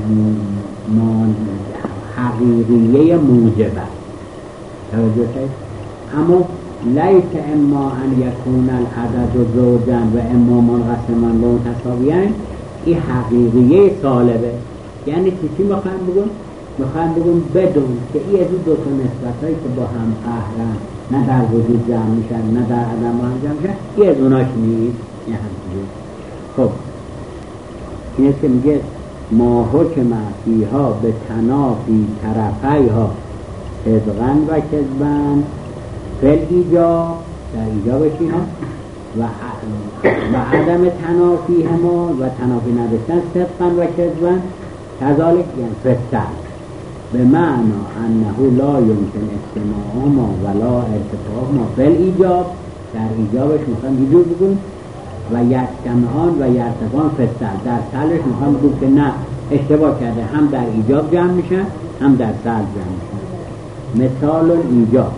حقیقیه موجبه توجه شد. اما لیس اما ان یکون العدد زوجن و اما منقسمان و متساویان، این حقیقیه طالبه. یعنی چی چی میخوایم بگم؟ میخوایم بگم بدون که این از دو تا نسبت هایی که با هم قهرن، نه در وجود جمع میشن نه در عدم با هم جمع میشن، این از اوناش نیست. یه همچنین. خب این است که میگه ما حکم فیها به تنافی طرفیها صدقاً و کذباً فل ایجاب، در ایجابش اینا و و عدم تنافی هما و تنافی نداشتن صدقاً و کذباً کذالک یعنی فسد، به معنا انه لا یمکن اجتماعهما ولا ارتفاعهما فل ایجاب، در ایجابش میخوام ایجاب بگم و یجتمعان و یرتفعان فسد، در سلش میخوام بگم که نه اشتباه کرده، هم در ایجاب جمع میشن هم در سل جمع میشن. مثال ایجاب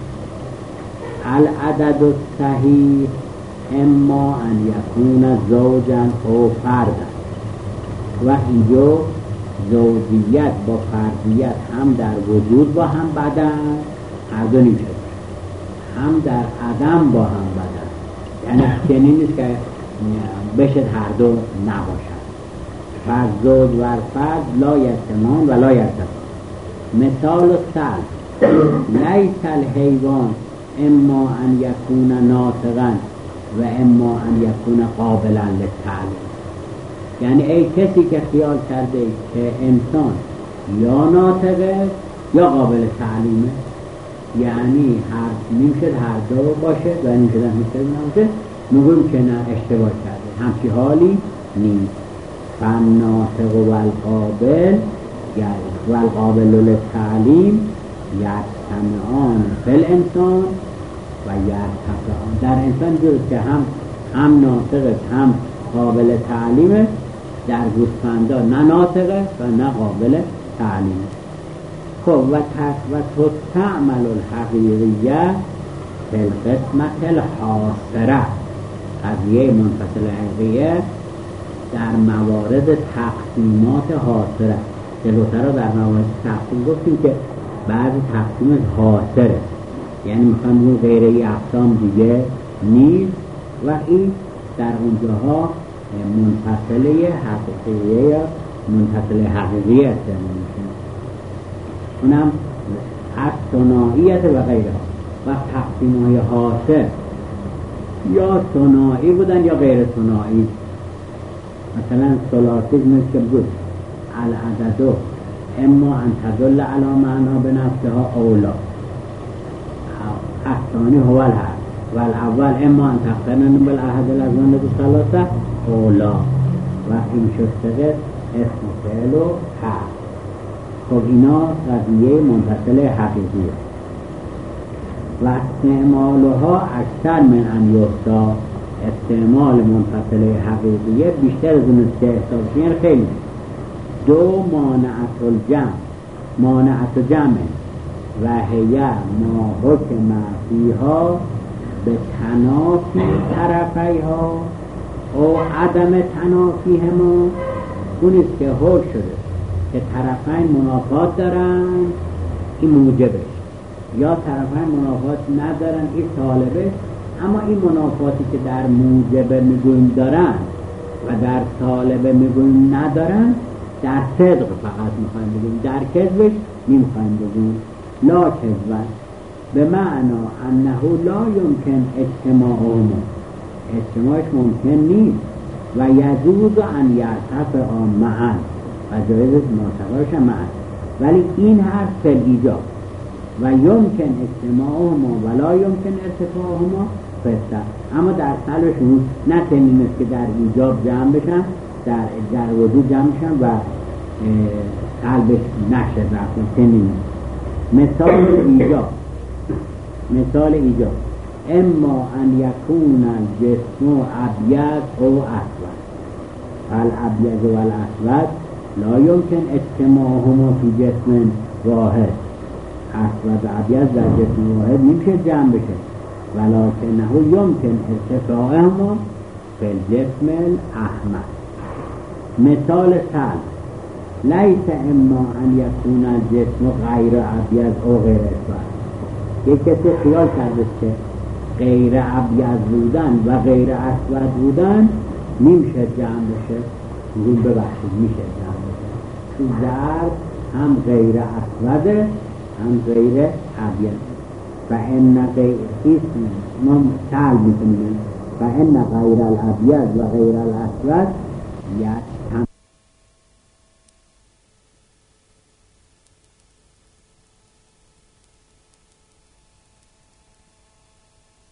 العدد الصحیح اما ان یکون زوجا او فردا، و اینجا زوجیت با فردیت هم در وجود با هم بدن هر دو نمیشه، هم در عدم با هم بدن، یعنی چنین نیست که بشه هر دو نباشد. فرد زوج و فرد لا یجتمعان و لا یرتفعان. مثال سلب لیس الحیوان اما ان یکون ناطقا و اما ان یکون قابلا للتعلیم، یعنی ای کسی که خیال کرده که انسان یا ناطقه یا قابل تعلیمه، یعنی هر نمیشه هر دو باشه و نمیشه نمیشه نمیشه نگویم که نه اشتباه کرده، همچی حالی نیست. فالناطق و القابل و القابل للتعلیم یجتمعان فی الانسان و یرتفعان، در انسان جز که هم هم ناطقه هم قابل تعلیمه، در گوسفندا نه ناطقه و نه قابل تعلیمه. خب و تستعمل الحقیقیه فی القسمت الحاصره، قضیه منفصل حقیقیه در موارد تقسیمات حاصره. جلوتر را در موارد تقسیم گفتیم که بعضی تقسیم حاصره، یعنی میخوام بگم غیر ای اقسام دیگه نیست و این در اونجاها منفصله حقیقیه یا منفصله حقیقیه استعمال میشه. اونم از ثنائیت و غیره و تقسیم های حاصل یا ثنائی بودن یا غیر ثنائی. مثلا ثلاثی مثل که بود العدد اما ان تدل علی معنا بنفسها اولا، الثانی هو الحد و الاول اما ان تقترن بالاحد الازمان بالثلاثه اولا، و این شستگه اسم فعل و حد. خب اینا قضیه منفصل حقیقیه و استعمالها اکثر من ان یحصا، استعمال منفصل حقیقیه بیشتر از اون که احساسیه خیلی. دو مانعت الجمع، مانعت جمع و هیه ما حکم فیها به تنافی طرفیها او عدم تنافی هما، اونیست که حکم شده که طرفین منافات دارن این موجبه، یا طرفین منافات ندارن این طالبه. اما این منافاتی که در موجبه میگویم دارن و در طالبه میگویم ندارن، در صدق فقط میخوایم بگیم، در کذبش نمیخوایم بگیم. لا کذبن به معنا انه لا یمکن اجتماعهما، اجتماعش ممکن نیست و یجوز ان یرتفعا معا، و جایز مرتفعش معا، ولی این حرف فی ایجاب و یمکن اجتماعهما ولا یمکن ارتفاعهما فسد. اما در سلبشون نه تنین است که در ایجاب جمع بشن، در, در وجود جمع بشن و قلبش نشد رفتن، تنین. مثال ایجاب، مثال ایجاب اما ان یکون الجسم ابیض او اسود، فالابیض و الاسود لا یمکن اجتماعهما فی جسم واحد. اسود و ابیض در جسم واحد نمیشه جمع بشه، ولکنه یمکن ارتفاعهما فی الجسم الاحمر. مثال ثالث: لیس اما ان یکون الجسم غیر ابیض او غیر اسود. یک کسی خیال کرده که غیر ابیض بودن و غیر اسود بودن نمیشه جمع بشه. میگیم ببخشید میشه جمع بشه، تو ضرب هم غیر اسوده هم غیر ابیض. و ان غیر اسم ممتل میکنیم و ان غیر الابیض و غیر الاسود یک